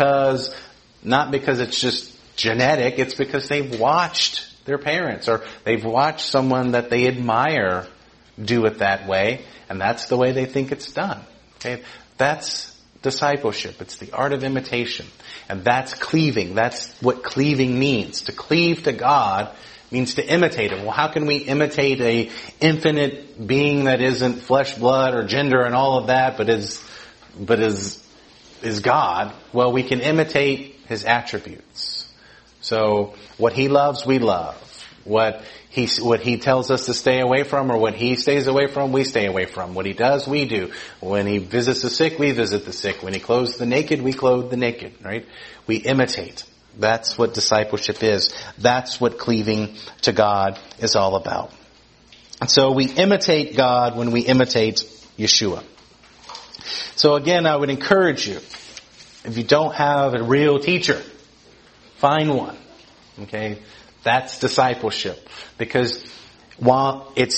not because it's just genetic, it's because they've watched their parents or they've watched someone that they admire do it that way, and that's the way they think it's done. Okay? That's discipleship. It's the art of imitation. And that's cleaving. That's what cleaving means. To cleave to God means to imitate Him. Well, how can we imitate a infinite being that isn't flesh, blood, or gender and all of that, but is God? Well, we can imitate His attributes. So, what He loves, we love. What he tells us to stay away from, or what He stays away from, we stay away from. What He does, we do. When He visits the sick, we visit the sick. When He clothes the naked, we clothe the naked, right? We imitate. That's what discipleship is. That's what cleaving to God is all about. And so we imitate God when we imitate Yeshua. So again, I would encourage you, if you don't have a real teacher, find one. Okay? That's discipleship. Because while it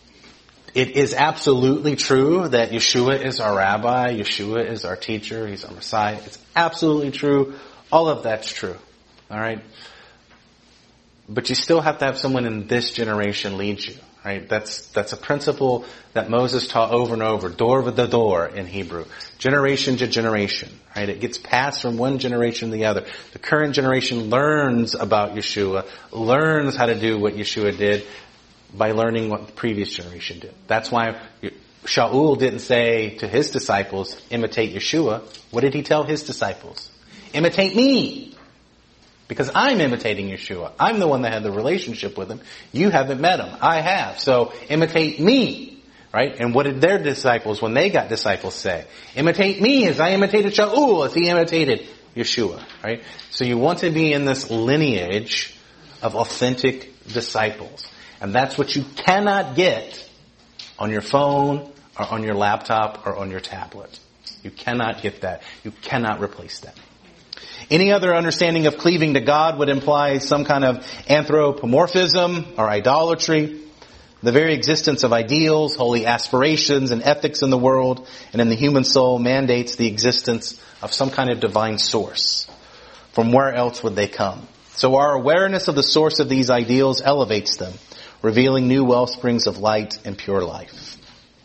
is absolutely true that Yeshua is our rabbi, Yeshua is our teacher, He's our Messiah. It's absolutely true. All of that's true. Alright? But you still have to have someone in this generation lead you. Right? That's a principle that Moses taught over and over. Dor v'dador in Hebrew. Generation to generation. Right? It gets passed from one generation to the other. The current generation learns about Yeshua, learns how to do what Yeshua did by learning what the previous generation did. That's why Shaul didn't say to his disciples, imitate Yeshua. What did he tell his disciples? Imitate me. Because I'm imitating Yeshua. I'm the one that had the relationship with Him. You haven't met Him. I have. So imitate me. Right? And what did their disciples, when they got disciples, say? Imitate me as I imitated Shaul, as he imitated Yeshua. Right? So you want to be in this lineage of authentic disciples. And that's what you cannot get on your phone or on your laptop or on your tablet. You cannot get that. You cannot replace that. Any other understanding of cleaving to God would imply some kind of anthropomorphism or idolatry. The very existence of ideals, holy aspirations, and ethics in the world and in the human soul mandates the existence of some kind of divine source. From where else would they come? So our awareness of the source of these ideals elevates them, revealing new wellsprings of light and pure life.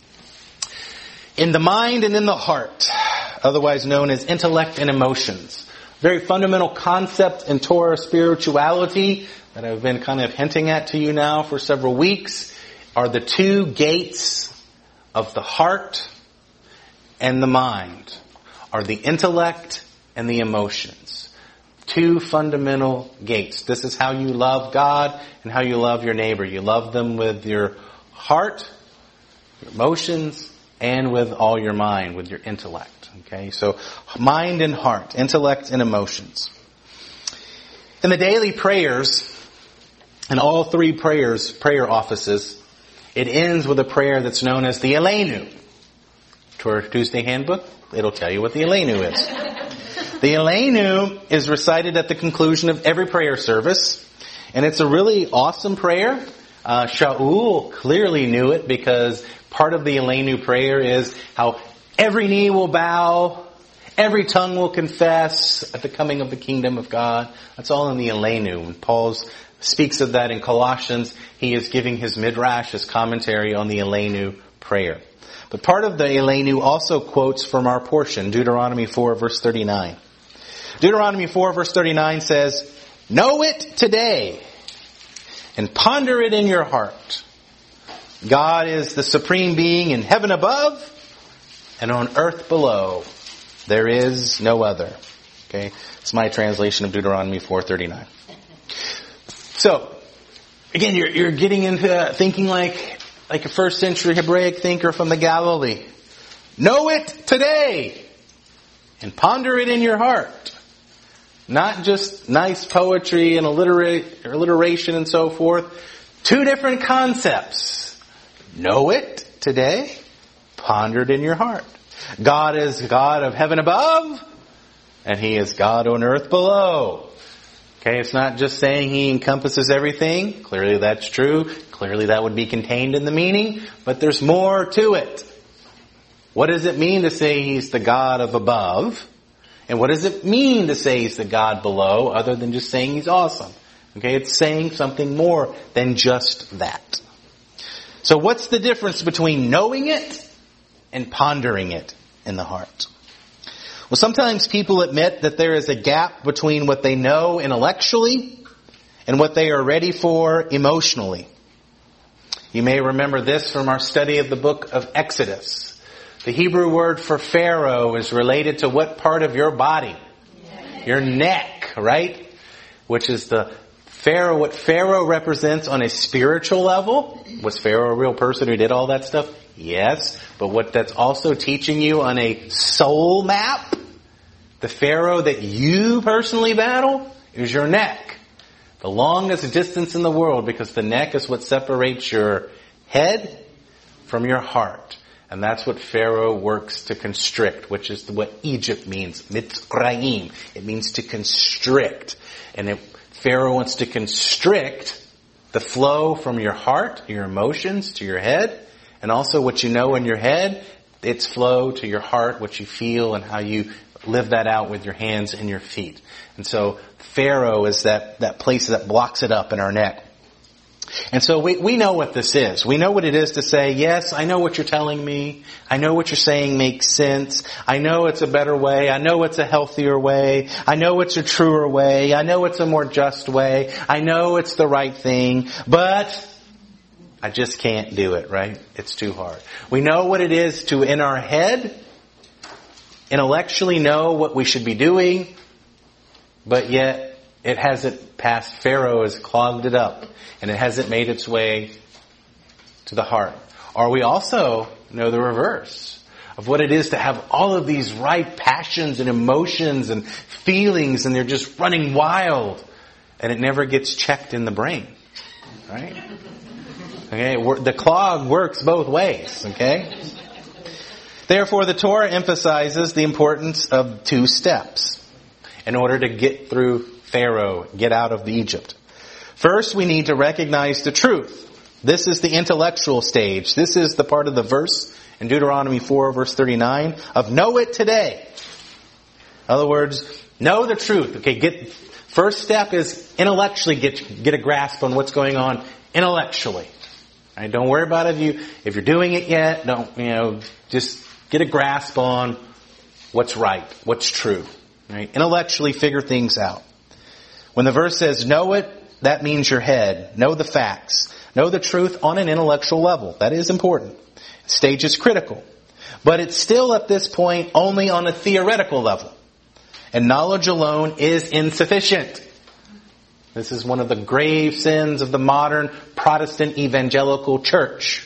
In the mind and in the heart, otherwise known as intellect and emotions, very fundamental concept in Torah spirituality that I've been kind of hinting at to you now for several weeks, are the two gates of the heart and the mind, are the intellect and the emotions. Two fundamental gates. This is how you love God and how you love your neighbor. You love them with your heart, your emotions, and with all your mind, with your intellect. Okay, so mind and heart, intellect and emotions. In the daily prayers, in all three prayer offices, it ends with a prayer that's known as the Aleinu. Torah Tuesday Handbook, it'll tell you what the Aleinu is. The Aleinu is recited at the conclusion of every prayer service, and it's a really awesome prayer. Shaul clearly knew it because part of the Aleinu prayer is how every knee will bow, every tongue will confess at the coming of the kingdom of God. That's all in the Aleinu. When Paul speaks of that in Colossians, he is giving his midrash, his commentary on the Aleinu prayer. But part of the Aleinu also quotes from our portion, Deuteronomy 4 verse 39. Deuteronomy 4 verse 39 says, "Know it today and ponder it in your heart. God is the supreme being in heaven above and on earth below. There is no other." Okay, it's my translation of Deuteronomy 4:39. So, again, you're getting into thinking like a first century Hebraic thinker from the Galilee. Know it today and ponder it in your heart. Not just nice poetry and alliteration and so forth. Two different concepts. Know it today, ponder it in your heart. God is God of heaven above, and He is God on earth below. Okay, it's not just saying He encompasses everything. Clearly that's true. Clearly that would be contained in the meaning. But there's more to it. What does it mean to say He's the God of above? And what does it mean to say He's the God below, other than just saying He's awesome? Okay, it's saying something more than just that. So what's the difference between knowing it and pondering it in the heart? Well, sometimes people admit that there is a gap between what they know intellectually and what they are ready for emotionally. You may remember this from our study of the book of Exodus. The Hebrew word for Pharaoh is related to what part of your body? Your neck, right? Which is the Pharaoh, what Pharaoh represents on a spiritual level. Was Pharaoh a real person who did all that stuff? Yes. But what that's also teaching you on a soul map, the Pharaoh that you personally battle is your neck. The longest distance in the world, because the neck is what separates your head from your heart. And that's what Pharaoh works to constrict, which is what Egypt means. Mitzrayim. It means to constrict. And Pharaoh wants to constrict the flow from your heart, your emotions, to your head. And also what you know in your head, its flow to your heart, what you feel and how you live that out with your hands and your feet. And so Pharaoh is that place that blocks it up in our neck. And so we know what this is. We know what it is to say, yes, I know what you're telling me. I know what you're saying makes sense. I know it's a better way. I know it's a healthier way. I know it's a truer way. I know it's a more just way. I know it's the right thing. But I just can't do it, right? It's too hard. We know what it is to, in our head, intellectually know what we should be doing, but yet it hasn't passed. Pharaoh has clogged it up, and it hasn't made its way to the heart. Or we also know the reverse of what it is to have all of these right passions and emotions and feelings, and they're just running wild, and it never gets checked in the brain, right? Okay, the clog works both ways, okay? Therefore, the Torah emphasizes the importance of 2 steps in order to get through Pharaoh, get out of Egypt. First, we need to recognize the truth. This is the intellectual stage. This is the part of the verse in Deuteronomy 4, verse 39, of know it today. In other words, know the truth. Okay, first step is intellectually get a grasp on what's going on intellectually. Right? Don't worry about it if you're doing it yet. Just get a grasp on what's right, what's true. Right? Intellectually figure things out. When the verse says know it, that means your head. Know the facts. Know the truth on an intellectual level. That is important. Stage is critical. But it's still at this point only on a theoretical level. And knowledge alone is insufficient. This is one of the grave sins of the modern Protestant evangelical church.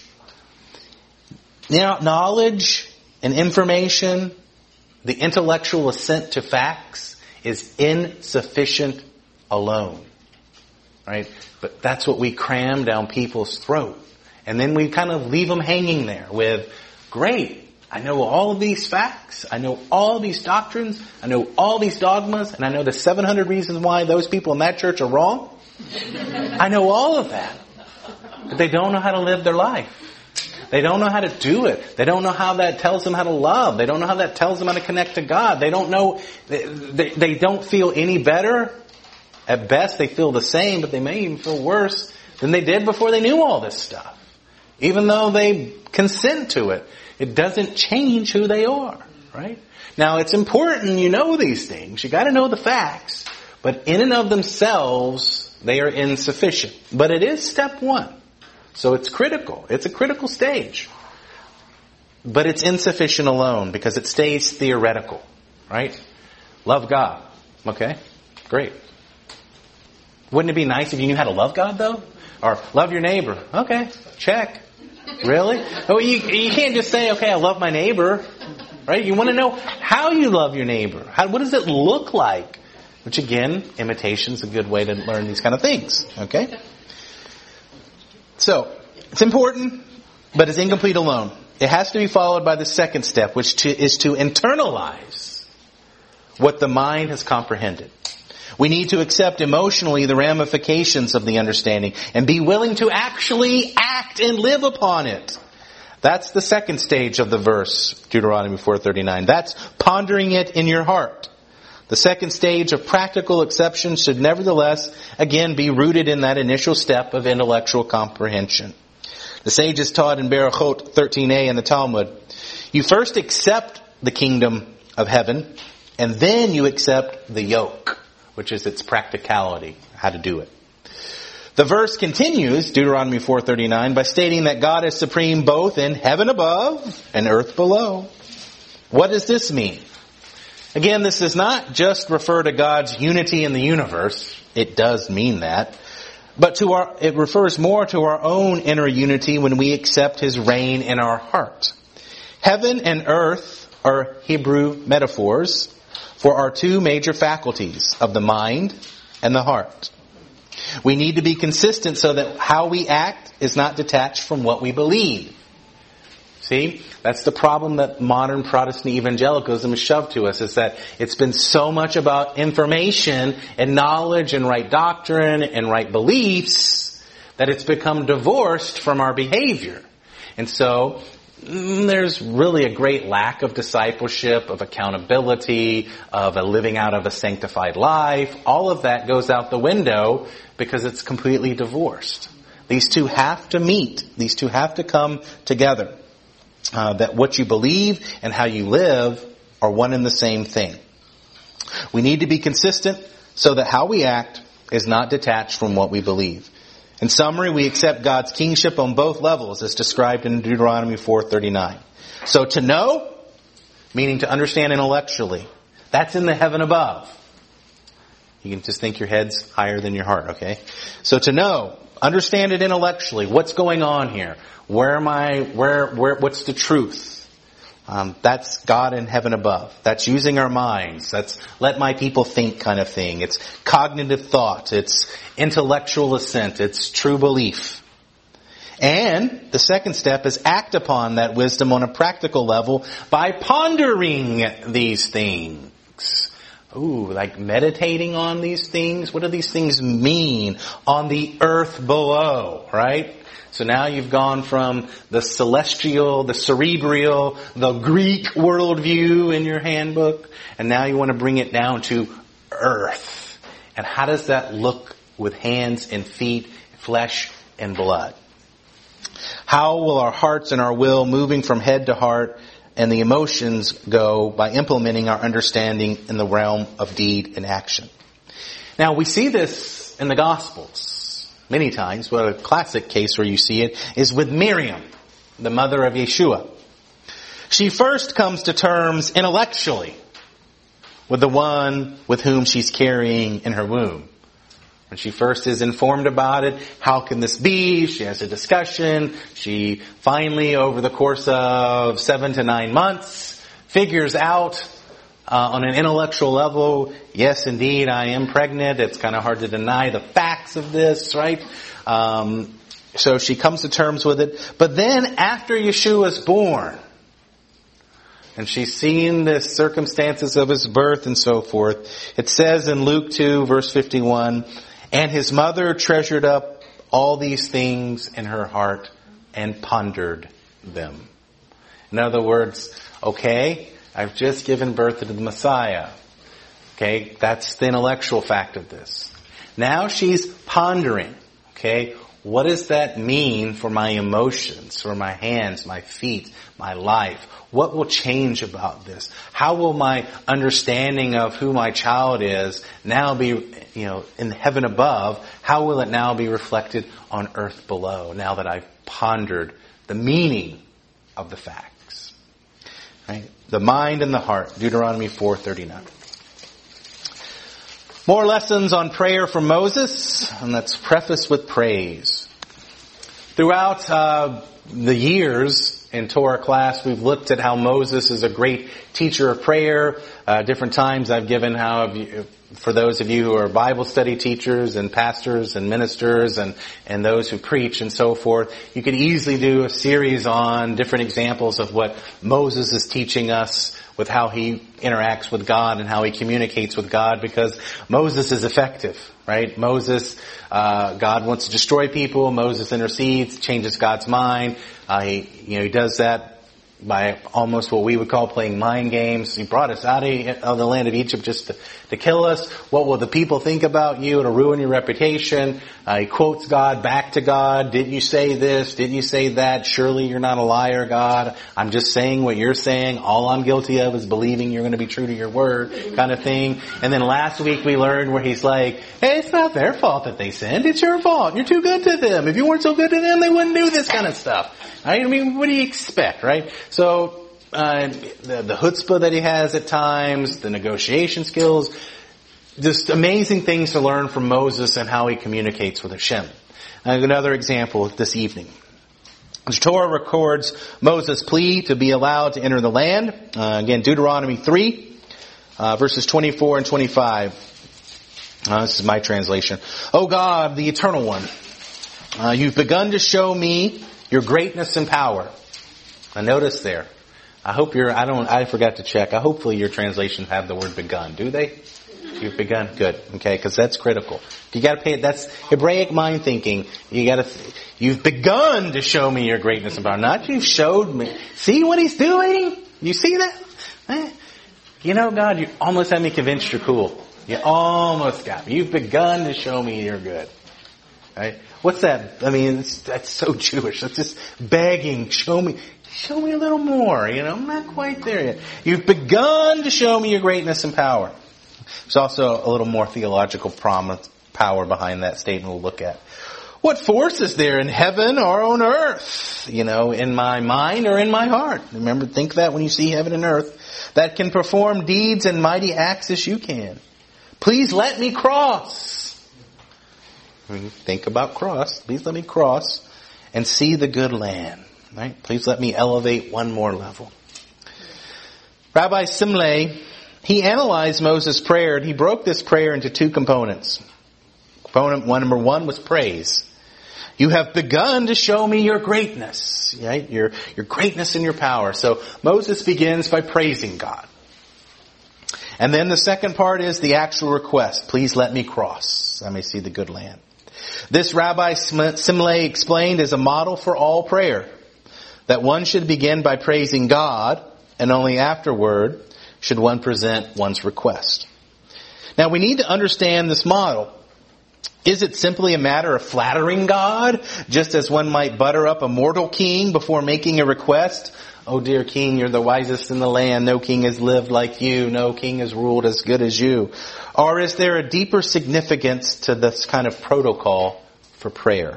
Now, knowledge and information, the intellectual assent to facts, is insufficient alone. Right? But that's what we cram down people's throat. And then we kind of leave them hanging there with, great, I know all of these facts, I know all these doctrines, I know all these dogmas, and I know the 700 reasons why those people in that church are wrong. I know all of that. But they don't know how to live their life. They don't know how to do it. They don't know how that tells them how to love. They don't know how that tells them how to connect to God. They don't know, they don't feel any better. At best, they feel the same, but they may even feel worse than they did before they knew all this stuff. Even though they consent to it, it doesn't change who they are, right? Now, it's important you know these things. You got to know the facts. But in and of themselves, they are insufficient. But it is step one. So it's critical. It's a critical stage. But it's insufficient alone because it stays theoretical, right? Love God. Okay, great. Wouldn't it be nice if you knew how to love God, though? Or love your neighbor. Okay, check. Really? Oh, you can't just say, okay, I love my neighbor. Right? You want to know how you love your neighbor. What does it look like? Which again, imitation is a good way to learn these kind of things. Okay? So, it's important, but it's incomplete alone. It has to be followed by the second step, which is to internalize what the mind has comprehended. We need to accept emotionally the ramifications of the understanding and be willing to actually act and live upon it. That's the second stage of the verse, Deuteronomy 4:39. That's pondering it in your heart. The second stage of practical acceptance should nevertheless, again, be rooted in that initial step of intellectual comprehension. The sages taught in Berachot 13a in the Talmud, you first accept the kingdom of heaven, and then you accept the yoke, which is its practicality, how to do it. The verse continues, Deuteronomy 4:39, by stating that God is supreme both in heaven above and earth below. What does this mean? Again, this does not just refer to God's unity in the universe. It does mean that. But it refers more to our own inner unity when we accept His reign in our heart. Heaven and earth are Hebrew metaphors for our two major faculties of the mind and the heart. We need to be consistent so that how we act is not detached from what we believe. See, that's the problem that modern Protestant evangelicalism has shoved to us, is that it's been so much about information and knowledge and right doctrine and right beliefs that it's become divorced from our behavior. And so there's really a great lack of discipleship, of accountability, of a living out of a sanctified life. All of that goes out the window because it's completely divorced. These two have to meet. These two have to come together. That what you believe and how you live are one and the same thing. We need to be consistent so that how we act is not detached from what we believe. In summary, we accept God's kingship on both levels as described in Deuteronomy 4:39. So to know, meaning to understand intellectually, that's in the heaven above. You can just think your head's higher than your heart, okay? So to know, understand it intellectually. What's going on here? What's the truth? That's God in heaven above. That's using our minds. That's let my people think kind of thing. It's cognitive thought. It's intellectual assent. It's true belief. And the second step is act upon that wisdom on a practical level by pondering these things. Ooh, like meditating on these things? What do these things mean on the earth below, right? So now you've gone from the celestial, the cerebral, the Greek worldview in your handbook, and now you want to bring it down to earth. And how does that look with hands and feet, flesh and blood? How will our hearts and our will moving from head to heart and the emotions go by implementing our understanding in the realm of deed and action? Now we see this in the Gospels many times, but a classic case where you see it is with Miriam, the mother of Yeshua. She first comes to terms intellectually with the one with whom she's carrying in her womb. When she first is informed about it, how can this be? She has a discussion. She finally, over the course of 7 to 9 months, figures out on an intellectual level, yes, indeed, I am pregnant. It's kind of hard to deny the facts of this, right? So she comes to terms with it. But then after Yeshua's born, and she's seen the circumstances of his birth and so forth, it says in Luke 2, verse 51, and his mother treasured up all these things in her heart and pondered them. In other words, okay, I've just given birth to the Messiah. Okay, that's the intellectual fact of this. Now she's pondering, okay, what does that mean for my emotions, for my hands, my feet, my life? What will change about this? How will my understanding of who my child is now be, in heaven above? How will it now be reflected on earth below now that I've pondered the meaning of the facts? Right? The mind and the heart, Deuteronomy 4:39. More lessons on prayer from Moses, and that's prefaced with praise. Throughout the years in Torah class, we've looked at how Moses is a great teacher of prayer. Different times I've given for those of you who are Bible study teachers and pastors and ministers and those who preach and so forth, you could easily do a series on different examples of what Moses is teaching us with how he interacts with God and how he communicates with God, because Moses is effective, right? Moses, God wants to destroy people. Moses intercedes, changes God's mind. He does that by almost what we would call playing mind games. He brought us out of the land of Egypt just to kill us. What will the people think about you? It'll ruin your reputation. He quotes God back to God. Didn't you say this? Didn't you say that? Surely you're not a liar, God. I'm just saying what you're saying. All I'm guilty of is believing you're going to be true to your word, kind of thing. And then last week we learned where he's like, hey, it's not their fault that they sinned. It's your fault. You're too good to them. If you weren't so good to them, they wouldn't do this kind of stuff. I mean, what do you expect, right? So, the chutzpah that he has at times, the negotiation skills, just amazing things to learn from Moses and how he communicates with Hashem. Another example this evening. The Torah records Moses' plea to be allowed to enter the land. Again, Deuteronomy 3, verses 24 and 25. This is my translation. O God, the Eternal One, you've begun to show me your greatness and power. Now notice there. I forgot to check. Hopefully your translations have the word begun. Do they? You've begun? Good. Okay, because that's critical. You gotta pay it. That's Hebraic mind thinking. You've begun to show me your greatness and power. Not you showed me. See what he's doing? You see that? God, you almost had me convinced you're cool. You almost got me. You've begun to show me you're good. Right? What's that? I mean, that's so Jewish. That's just begging. Show me a little more. I'm not quite there yet. You've begun to show me your greatness and power. There's also a little more theological power behind that statement we'll look at. What force is there in heaven or on earth? In my mind or in my heart? Remember, think that when you see heaven and earth, that can perform deeds and mighty acts as you can. Please let me cross. Think about cross. Please let me cross and see the good land. Right? Please let me elevate one more level. Rabbi Simlay, he analyzed Moses' prayer and he broke this prayer into two components. Number one was praise. You have begun to show me your greatness, right? Your greatness and your power. So Moses begins by praising God. And then the second part is the actual request. Please let me cross, I may see the good land. This Rabbi Simlay explained is a model for all prayer, that one should begin by praising God, and only afterward should one present one's request. Now we need to understand this model. Is it simply a matter of flattering God, just as one might butter up a mortal king before making a request? Oh dear king, you're the wisest in the land. No king has lived like you. No king has ruled as good as you. Or is there a deeper significance to this kind of protocol for prayer?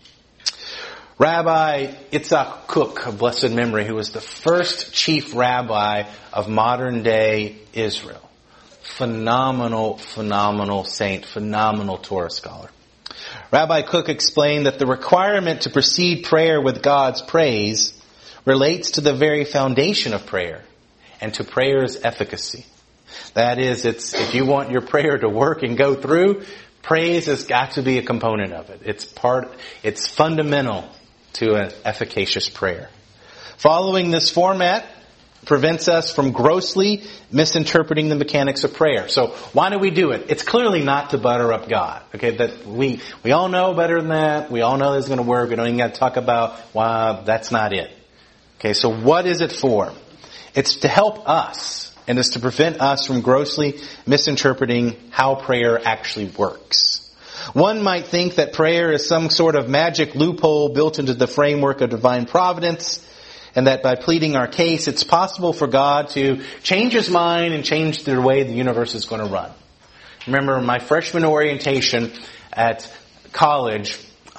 Rabbi Itzhak Kook of blessed memory, who was the first chief rabbi of modern day Israel. Phenomenal saint, phenomenal Torah scholar. Rabbi Kook explained that the requirement to precede prayer with God's praise relates to the very foundation of prayer and to prayer's efficacy. That is, if you want your prayer to work and go through, praise has got to be a component of it. It's fundamental to an efficacious prayer. Following this format prevents us from grossly misinterpreting the mechanics of prayer. So why do we do it? It's clearly not to butter up God. Okay, that we all know better than that. We all know this is going to work. We don't even got to talk about why that's not it. Okay, so what is it for? It's to help us, and it's to prevent us from grossly misinterpreting how prayer actually works. One might think that prayer is some sort of magic loophole built into the framework of divine providence, and that by pleading our case, it's possible for God to change His mind and change the way the universe is going to run. Remember my freshman orientation at college,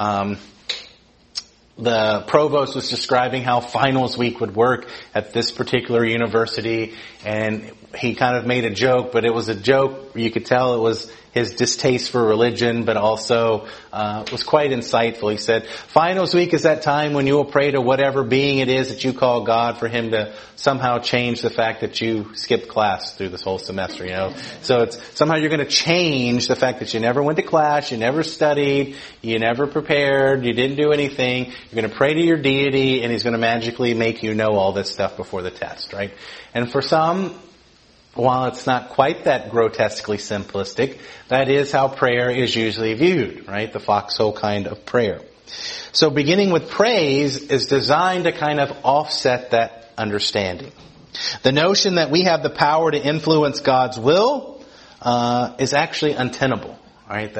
the provost was describing how finals week would work at this particular university, and he kind of made a joke, but it was a joke. You could tell it was his distaste for religion, but also was quite insightful. He said, finals week is that time when you will pray to whatever being it is that you call God for Him to somehow change the fact that you skipped class through this whole semester, So it's somehow you're going to change the fact that you never went to class, you never studied, you never prepared, you didn't do anything. You're going to pray to your deity, and He's going to magically make you know all this stuff before the test, right? And for some, while it's not quite that grotesquely simplistic, that is how prayer is usually viewed, right? The foxhole kind of prayer. So beginning with praise is designed to kind of offset that understanding. The notion that we have the power to influence God's will is actually untenable, right?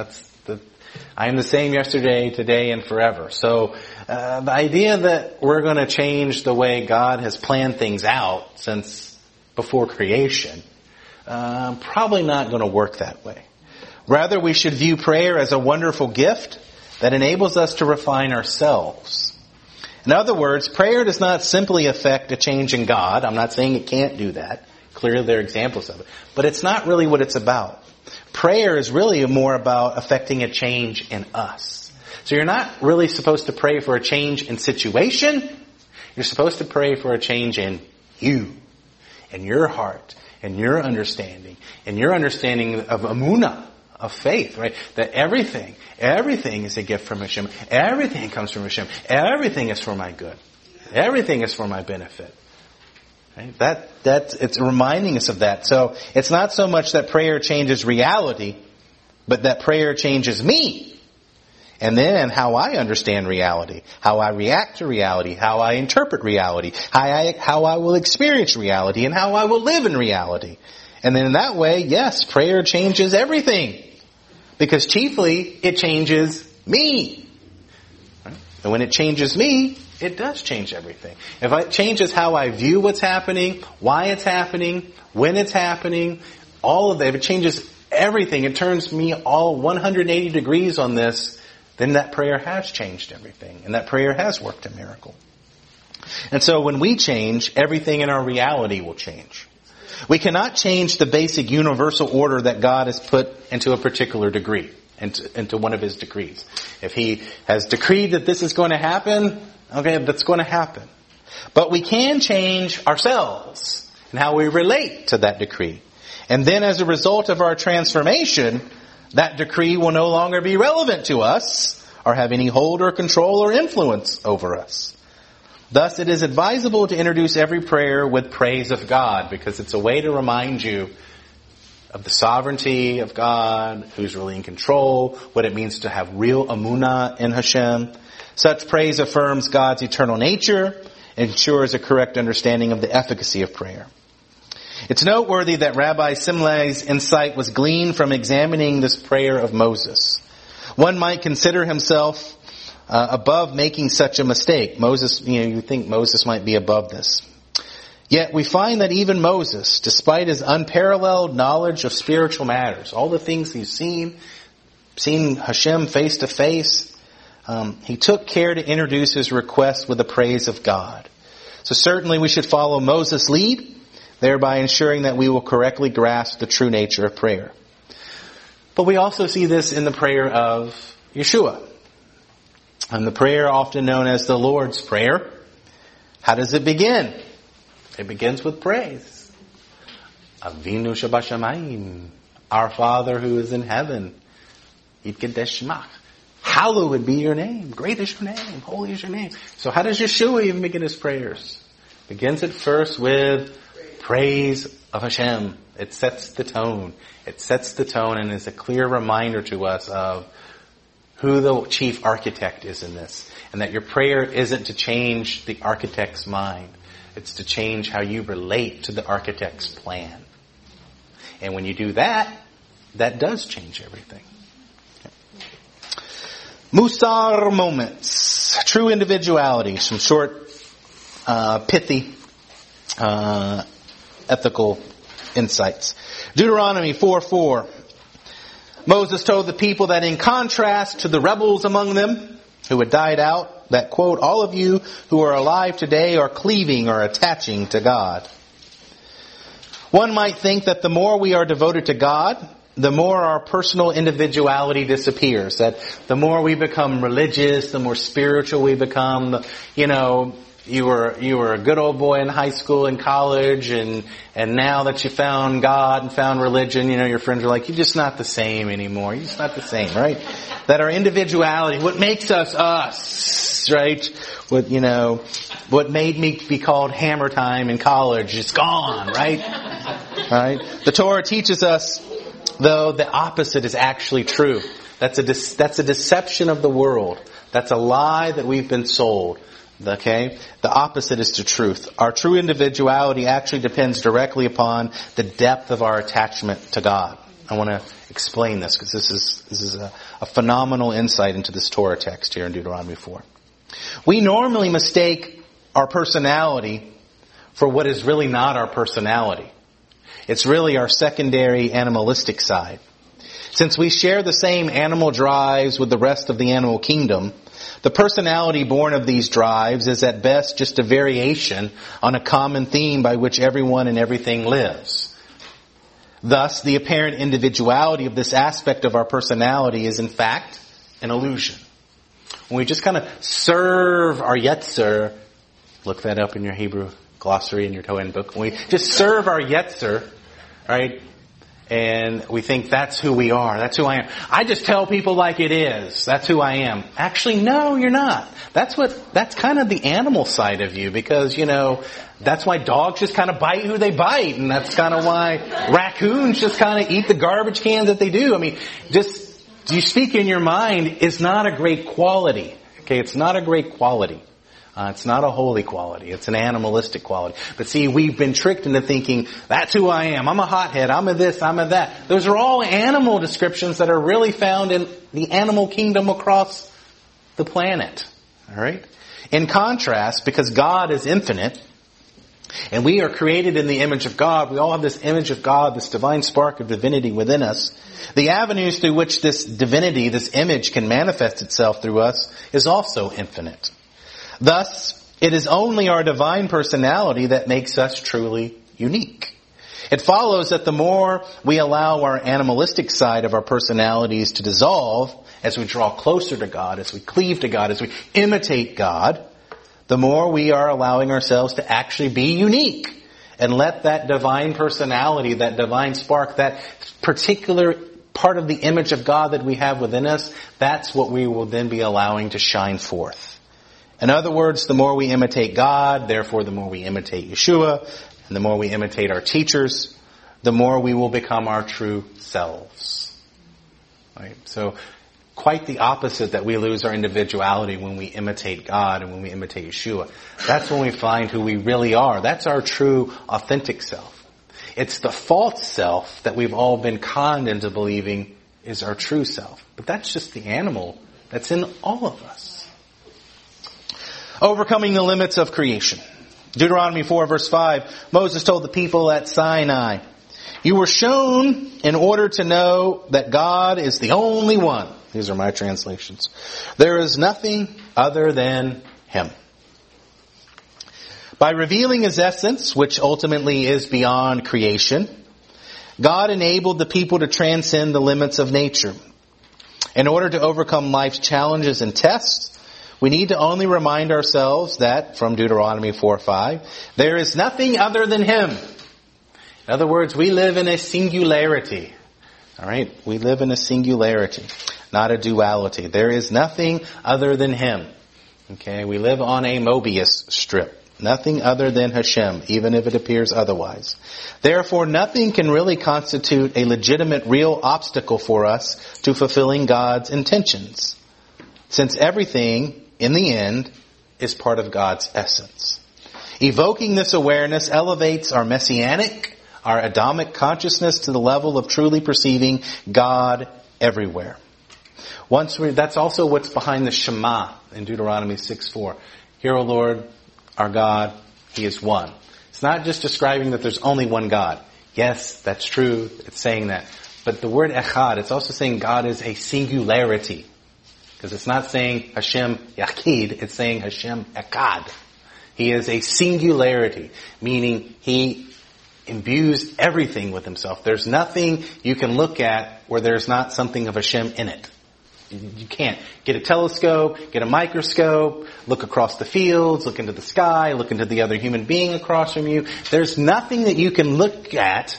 I am the same yesterday, today, and forever. So the idea that we're going to change the way God has planned things out since before creation, probably not going to work that way. Rather, we should view prayer as a wonderful gift that enables us to refine ourselves. In other words, prayer does not simply affect a change in God. I'm not saying it can't do that. Clearly there are examples of it. But it's not really what it's about. Prayer is really more about affecting a change in us. So you're not really supposed to pray for a change in situation. You're supposed to pray for a change in you, in your heart, in your understanding of emunah, of faith, right? That everything is a gift from Hashem. Everything comes from Hashem. Everything is for my good. Everything is for my benefit. Right? It's reminding us of that. So it's not so much that prayer changes reality, but that prayer changes me. And then how I understand reality, how I react to reality, how I interpret reality, how I will experience reality, and how I will live in reality. And then in that way, yes, prayer changes everything. Because chiefly, it changes me. Right? And when it changes me, it does change everything. If it changes how I view what's happening, why it's happening, when it's happening, all of that, if it changes everything, it turns me all 180 degrees on this, then that prayer has changed everything. And that prayer has worked a miracle. And so when we change, everything in our reality will change. We cannot change the basic universal order that God has put into a particular degree, into one of His decrees. If He has decreed that this is going to happen, okay, that's going to happen. But we can change ourselves and how we relate to that decree. And then as a result of our transformation, that decree will no longer be relevant to us or have any hold or control or influence over us. Thus, it is advisable to introduce every prayer with praise of God, because it's a way to remind you of the sovereignty of God, who's really in control, what it means to have real emunah in Hashem. Such praise affirms God's eternal nature and ensures a correct understanding of the efficacy of prayer. It's noteworthy that Rabbi Simlei's insight was gleaned from examining this prayer of Moses. One might consider himself above making such a mistake. Moses, you think Moses might be above this. Yet we find that even Moses, despite his unparalleled knowledge of spiritual matters, all the things he's seen Hashem face to face, he took care to introduce his request with the praise of God. So certainly we should follow Moses' lead, thereby ensuring that we will correctly grasp the true nature of prayer. But we also see this in the prayer of Yeshua. And the prayer often known as the Lord's Prayer. How does it begin? It begins with praise. Avinu Shabashamayim, our Father who is in heaven. Yitkadesh Shemach. Hallowed be your name. Great is your name. Holy is your name. So how does Yeshua even begin his prayers? Begins it first with praise of Hashem. It sets the tone. It sets the tone and is a clear reminder to us of who the chief architect is in this. And that your prayer isn't to change the architect's mind. It's to change how you relate to the architect's plan. And when you do that, that does change everything. Musar moments. True individuality. Some short, pithy, ethical insights. Deuteronomy 4:4. Moses told the people that in contrast to the rebels among them who had died out, that, quote, all of you who are alive today are cleaving or attaching to God. One might think that the more we are devoted to God, the more our personal individuality disappears. That the more we become religious, the more spiritual we become. You were a good old boy in high school and college, and now that you found God and found religion, your friends are like, you're just not the same anymore. You're just not the same, right? That our individuality, what makes us, right? What made me be called Hammer Time in college is gone, right? Right? The Torah teaches us, though, the opposite is actually true. That's a deception of the world. That's a lie that we've been sold. Okay? The opposite is the truth. Our true individuality actually depends directly upon the depth of our attachment to God. I want to explain this because this is a phenomenal insight into this Torah text here in Deuteronomy 4. We normally mistake our personality for what is really not our personality. It's really our secondary animalistic side. Since we share the same animal drives with the rest of the animal kingdom, the personality born of these drives is at best just a variation on a common theme by which everyone and everything lives. Thus, the apparent individuality of this aspect of our personality is in fact an illusion. When we just kind of serve our Yetzer, look that up in your Hebrew glossary in your Tohen book. When we just serve our Yetzer, right? And we think that's who we are. That's who I am. I just tell people like it is. That's who I am. Actually, no, you're not. That's kind of the animal side of you because, that's why dogs just kind of bite who they bite. And that's kind of why raccoons just kind of eat the garbage cans that they do. I mean, just, you speak in your mind is not a great quality. Okay, it's not a great quality. It's not a holy quality. It's an animalistic quality. But see, we've been tricked into thinking, that's who I am. I'm a hothead. I'm a this. I'm a that. Those are all animal descriptions that are really found in the animal kingdom across the planet. All right? In contrast, because God is infinite, and we are created in the image of God, we all have this image of God, this divine spark of divinity within us. The avenues through which this divinity, this image can manifest itself through us is also infinite. Thus, it is only our divine personality that makes us truly unique. It follows that the more we allow our animalistic side of our personalities to dissolve as we draw closer to God, as we cleave to God, as we imitate God, the more we are allowing ourselves to actually be unique and let that divine personality, that divine spark, that particular part of the image of God that we have within us, that's what we will then be allowing to shine forth. In other words, the more we imitate God, therefore the more we imitate Yeshua, and the more we imitate our teachers, the more we will become our true selves. Right? So, quite the opposite, that we lose our individuality when we imitate God and when we imitate Yeshua. That's when we find who we really are. That's our true, authentic self. It's the false self that we've all been conned into believing is our true self. But that's just the animal that's in all of us. Overcoming the limits of creation. Deuteronomy 4 verse 5, Moses told the people at Sinai, "You were shown in order to know that God is the only one." These are my translations. "There is nothing other than Him." By revealing His essence, which ultimately is beyond creation, God enabled the people to transcend the limits of nature. In order to overcome life's challenges and tests, we need to only remind ourselves that, from Deuteronomy 4:5, there is nothing other than Him. In other words, we live in a singularity. All right? We live in a singularity, not a duality. There is nothing other than Him. Okay? We live on a Mobius strip. Nothing other than Hashem, even if it appears otherwise. Therefore, nothing can really constitute a legitimate, real obstacle for us to fulfilling God's intentions, since everything, in the end, is part of God's essence. Evoking this awareness elevates our messianic, our Adamic consciousness to the level of truly perceiving God everywhere. That's also what's behind the Shema in Deuteronomy 6:4. "Hear, O Lord, our God, He is one." It's not just describing that there's only one God. Yes, that's true. It's saying that. But the word echad, it's also saying God is a singularity. Because it's not saying Hashem Yachid, it's saying Hashem Echad. He is a singularity, meaning He imbues everything with Himself. There's nothing you can look at where there's not something of Hashem in it. You can't get a telescope, get a microscope, look across the fields, look into the sky, look into the other human being across from you. There's nothing that you can look at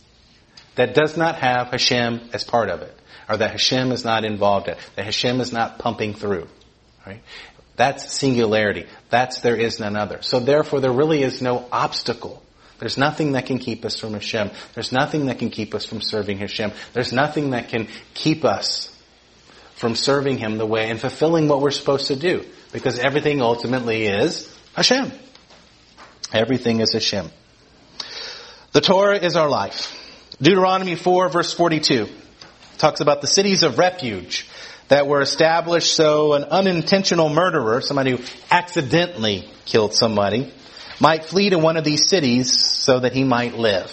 that does not have Hashem as part of it, or that Hashem is not involved in, that Hashem is not pumping through. Right? That's singularity. That's there is none other. So therefore there really is no obstacle. There's nothing that can keep us from Hashem. There's nothing that can keep us from serving Hashem. There's nothing that can keep us from serving Him the way and fulfilling what we're supposed to do. Because everything ultimately is Hashem. Everything is Hashem. The Torah is our life. Deuteronomy 4 verse 42 talks about the cities of refuge that were established so an unintentional murderer, somebody who accidentally killed somebody, might flee to one of these cities so that he might live.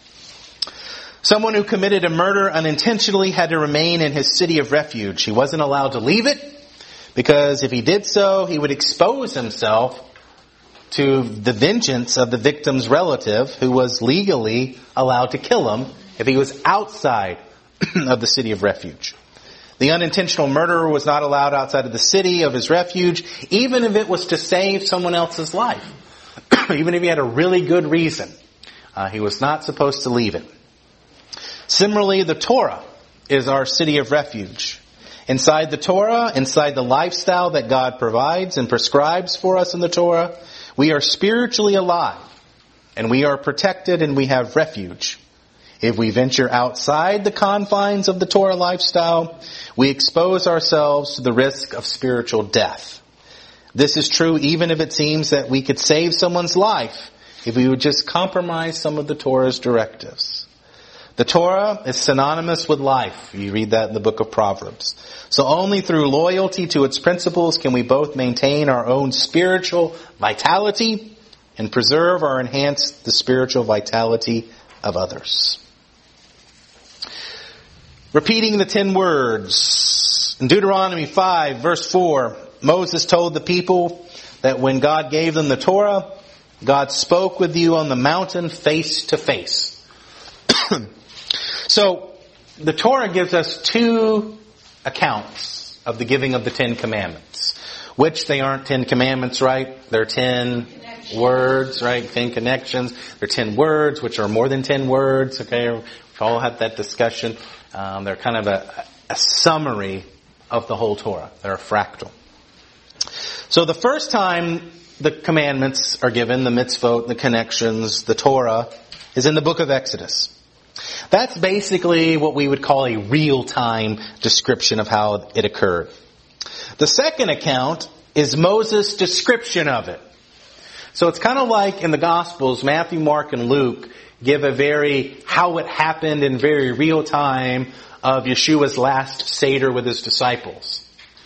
Someone who committed a murder unintentionally had to remain in his city of refuge. He wasn't allowed to leave it, because if he did so, he would expose himself to the vengeance of the victim's relative, who was legally allowed to kill him if he was outside of the city of refuge. The unintentional murderer was not allowed outside of the city of his refuge, even if it was to save someone else's life. Even if he had a really good reason. He was not supposed to leave it. Similarly, the Torah is our city of refuge. Inside the Torah, inside the lifestyle that God provides and prescribes for us in the Torah, we are spiritually alive, and we are protected, and we have refuge. If we venture outside the confines of the Torah lifestyle, we expose ourselves to the risk of spiritual death. This is true even if it seems that we could save someone's life if we would just compromise some of the Torah's directives. The Torah is synonymous with life. You read that in the book of Proverbs. So only through loyalty to its principles can we both maintain our own spiritual vitality and preserve or enhance the spiritual vitality of others. Repeating the 10 words. In Deuteronomy 5, verse 4, Moses told the people that when God gave them the Torah, God spoke with you on the mountain face to face. So, the Torah gives us 2 accounts of the giving of the 10 Commandments. Which they aren't 10 Commandments, right? They're 10 words, right? 10 connections. They're 10 words, which are more than 10 words, okay? We've all had that discussion. They're kind of a summary of the whole Torah. They're a fractal. So the first time the commandments are given, the mitzvot, the connections, the Torah, is in the book of Exodus. That's basically what we would call a real-time description of how it occurred. The second account is Moses' description of it. So it's kind of like in the Gospels, Matthew, Mark, and Luke give a very how it happened in very real time of Yeshua's last Seder with his disciples.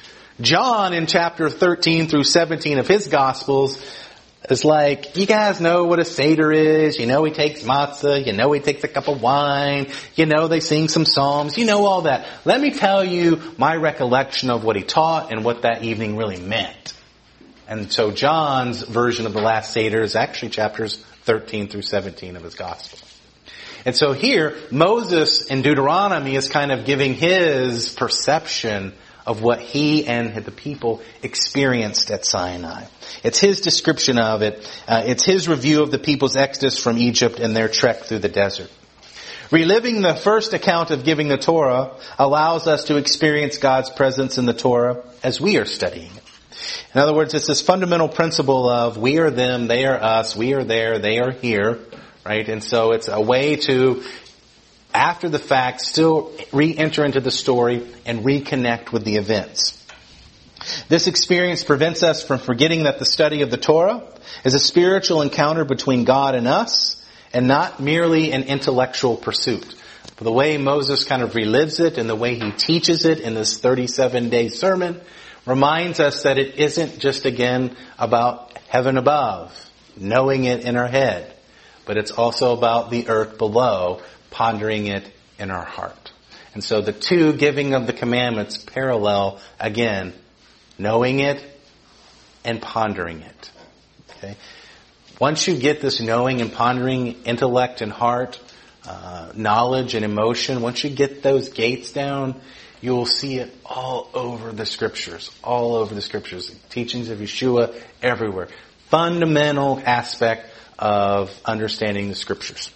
John in chapter 13 through 17 of his Gospels is like, you guys know what a Seder is. You know he takes matzah. You know he takes a cup of wine. You know they sing some psalms. You know all that. Let me tell you my recollection of what he taught and what that evening really meant. And so John's version of the last Seder is actually chapters 13 through 17 of his Gospel. And so here, Moses in Deuteronomy is kind of giving his perception of what he and the people experienced at Sinai. It's his description of it. It's his review of the people's exodus from Egypt and their trek through the desert. Reliving the first account of giving the Torah allows us to experience God's presence in the Torah as we are studying it. In other words, it's this fundamental principle of we are them, they are us, we are there, they are here, right? And so it's a way to, after the fact, still re-enter into the story and reconnect with the events. This experience prevents us from forgetting that the study of the Torah is a spiritual encounter between God and us and not merely an intellectual pursuit. The way Moses kind of relives it and the way he teaches it in this 37-day sermon reminds us that it isn't just, again, about heaven above, knowing it in our head, but it's also about the earth below, pondering it in our heart. And so the two giving of the commandments parallel, again, knowing it and pondering it. Okay? Once you get this knowing and pondering, intellect and heart, knowledge and emotion, once you get those gates down, you will see it all over the Scriptures. All over the Scriptures. Teachings of Yeshua everywhere. Fundamental aspect of understanding the Scriptures.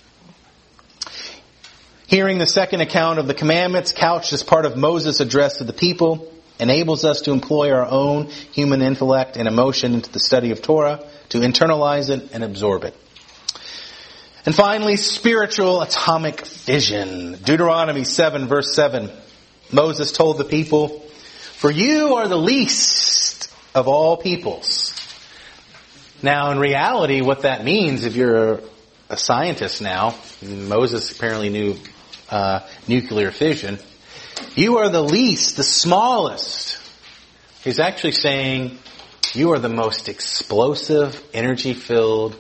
Hearing the second account of the commandments couched as part of Moses' address to the people enables us to employ our own human intellect and emotion into the study of Torah, to internalize it and absorb it. And finally, spiritual atomic fission. Deuteronomy 7 verse 7. Moses told the people, "For you are the least of all peoples." Now, in reality, what that means, if you're a scientist now, Moses apparently knew nuclear fission, you are the least, the smallest. He's actually saying, you are the most explosive, energy-filled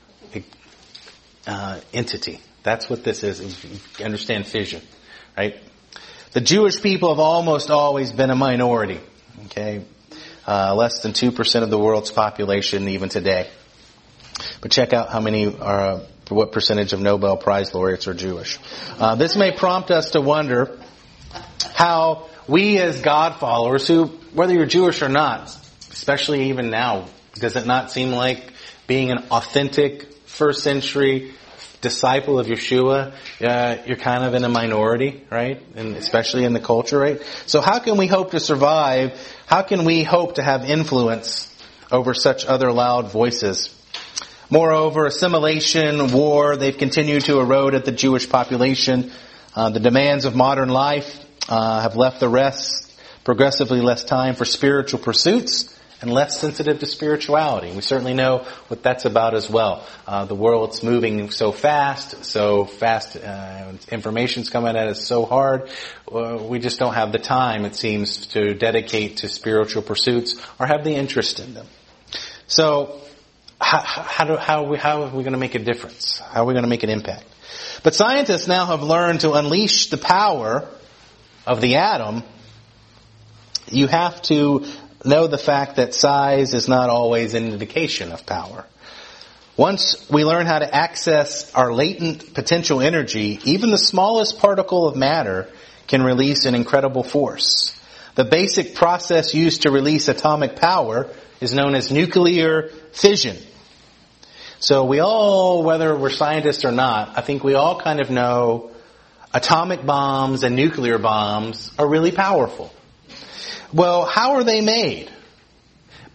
entity. That's what this is. You understand fission, right? The Jewish people have almost always been a minority. Okay, less than 2% of the world's population even today. But check out how many are, what percentage of Nobel Prize laureates are Jewish. This may prompt us to wonder how we as God followers, who, whether you're Jewish or not, especially even now, does it not seem like being an authentic first century disciple of Yeshua, you're kind of in a minority, right? And especially in the culture, right? So how can we hope to survive? How can we hope to have influence over such other loud voices? Moreover, assimilation, war, they've continued to erode at the Jewish population. The demands of modern life have left the rest progressively less time for spiritual pursuits and less sensitive to spirituality. We certainly know what that's about as well. The world's moving so fast, information's coming at us so hard, we just don't have the time, it seems, to dedicate to spiritual pursuits or have the interest in them. So, how are we going to make a difference? How are we going to make an impact? But scientists now have learned to unleash the power of the atom. You have to know the fact that size is not always an indication of power. Once we learn how to access our latent potential energy, even the smallest particle of matter can release an incredible force. The basic process used to release atomic power is known as nuclear fission. So we all, whether we're scientists or not, I think we all kind of know atomic bombs and nuclear bombs are really powerful. Well, how are they made?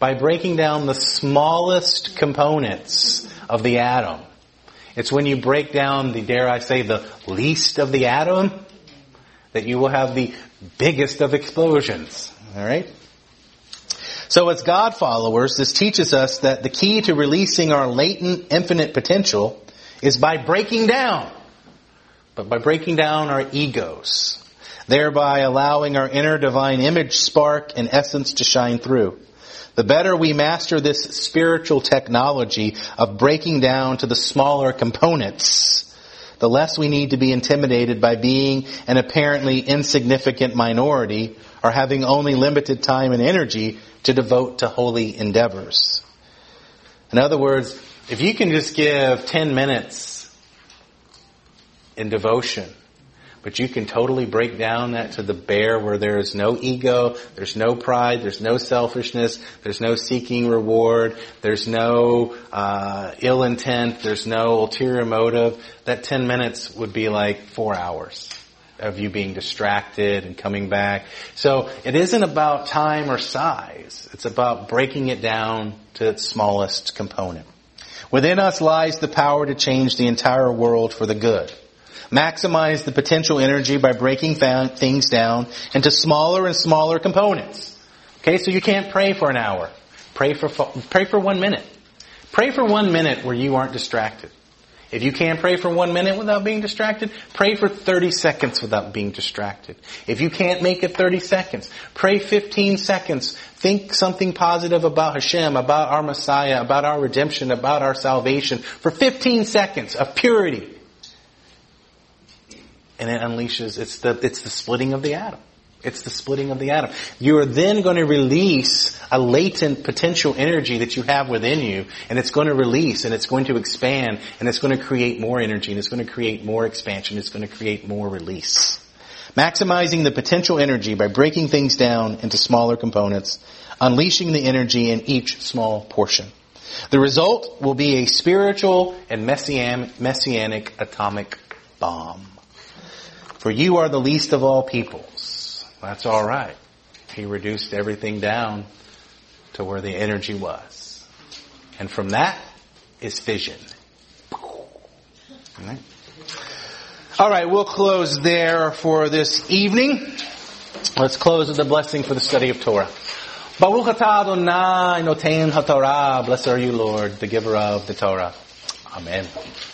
by breaking down the smallest components of the atom. It's when you break down the, dare I say, the least of the atom, that you will have the biggest of explosions. All right? So as God followers, this teaches us that the key to releasing our latent infinite potential is by breaking down. But by breaking down our egos, thereby allowing our inner divine image spark and essence to shine through. The better we master this spiritual technology of breaking down to the smaller components, the less we need to be intimidated by being an apparently insignificant minority or having only limited time and energy to devote to holy endeavors. In other words, if you can just give 10 minutes in devotion, but you can totally break down that to the bare where there is no ego, there's no pride, there's no selfishness, there's no seeking reward, there's no ill intent, there's no ulterior motive. That 10 minutes would be like 4 hours of you being distracted and coming back. So it isn't about time or size. It's about breaking it down to its smallest component. Within us lies the power to change the entire world for the good. Maximize the potential energy by breaking things down into smaller and smaller components. Okay, so you can't pray for an hour. Pray for 1 minute. Pray for 1 minute where you aren't distracted. If you can't pray for 1 minute without being distracted, pray for 30 seconds without being distracted. If you can't make it 30 seconds, pray 15 seconds. Think something positive about Hashem, about our Messiah, about our redemption, about our salvation for 15 seconds of purity. And it unleashes, it's the splitting of the atom. It's the splitting of the atom. You are then going to release a latent potential energy that you have within you, and it's going to release, and it's going to expand, and it's going to create more energy, and it's going to create more expansion, it's going to create more release. Maximizing the potential energy by breaking things down into smaller components, unleashing the energy in each small portion. The result will be a spiritual and messianic atomic bomb. For you are the least of all peoples. That's all right. He reduced everything down to where the energy was. And from that is fission. All right, we'll close there for this evening. Let's close with a blessing for the study of Torah. Baruch atah Adonai noten haTorah. Blessed are you, Lord, the giver of the Torah. Amen.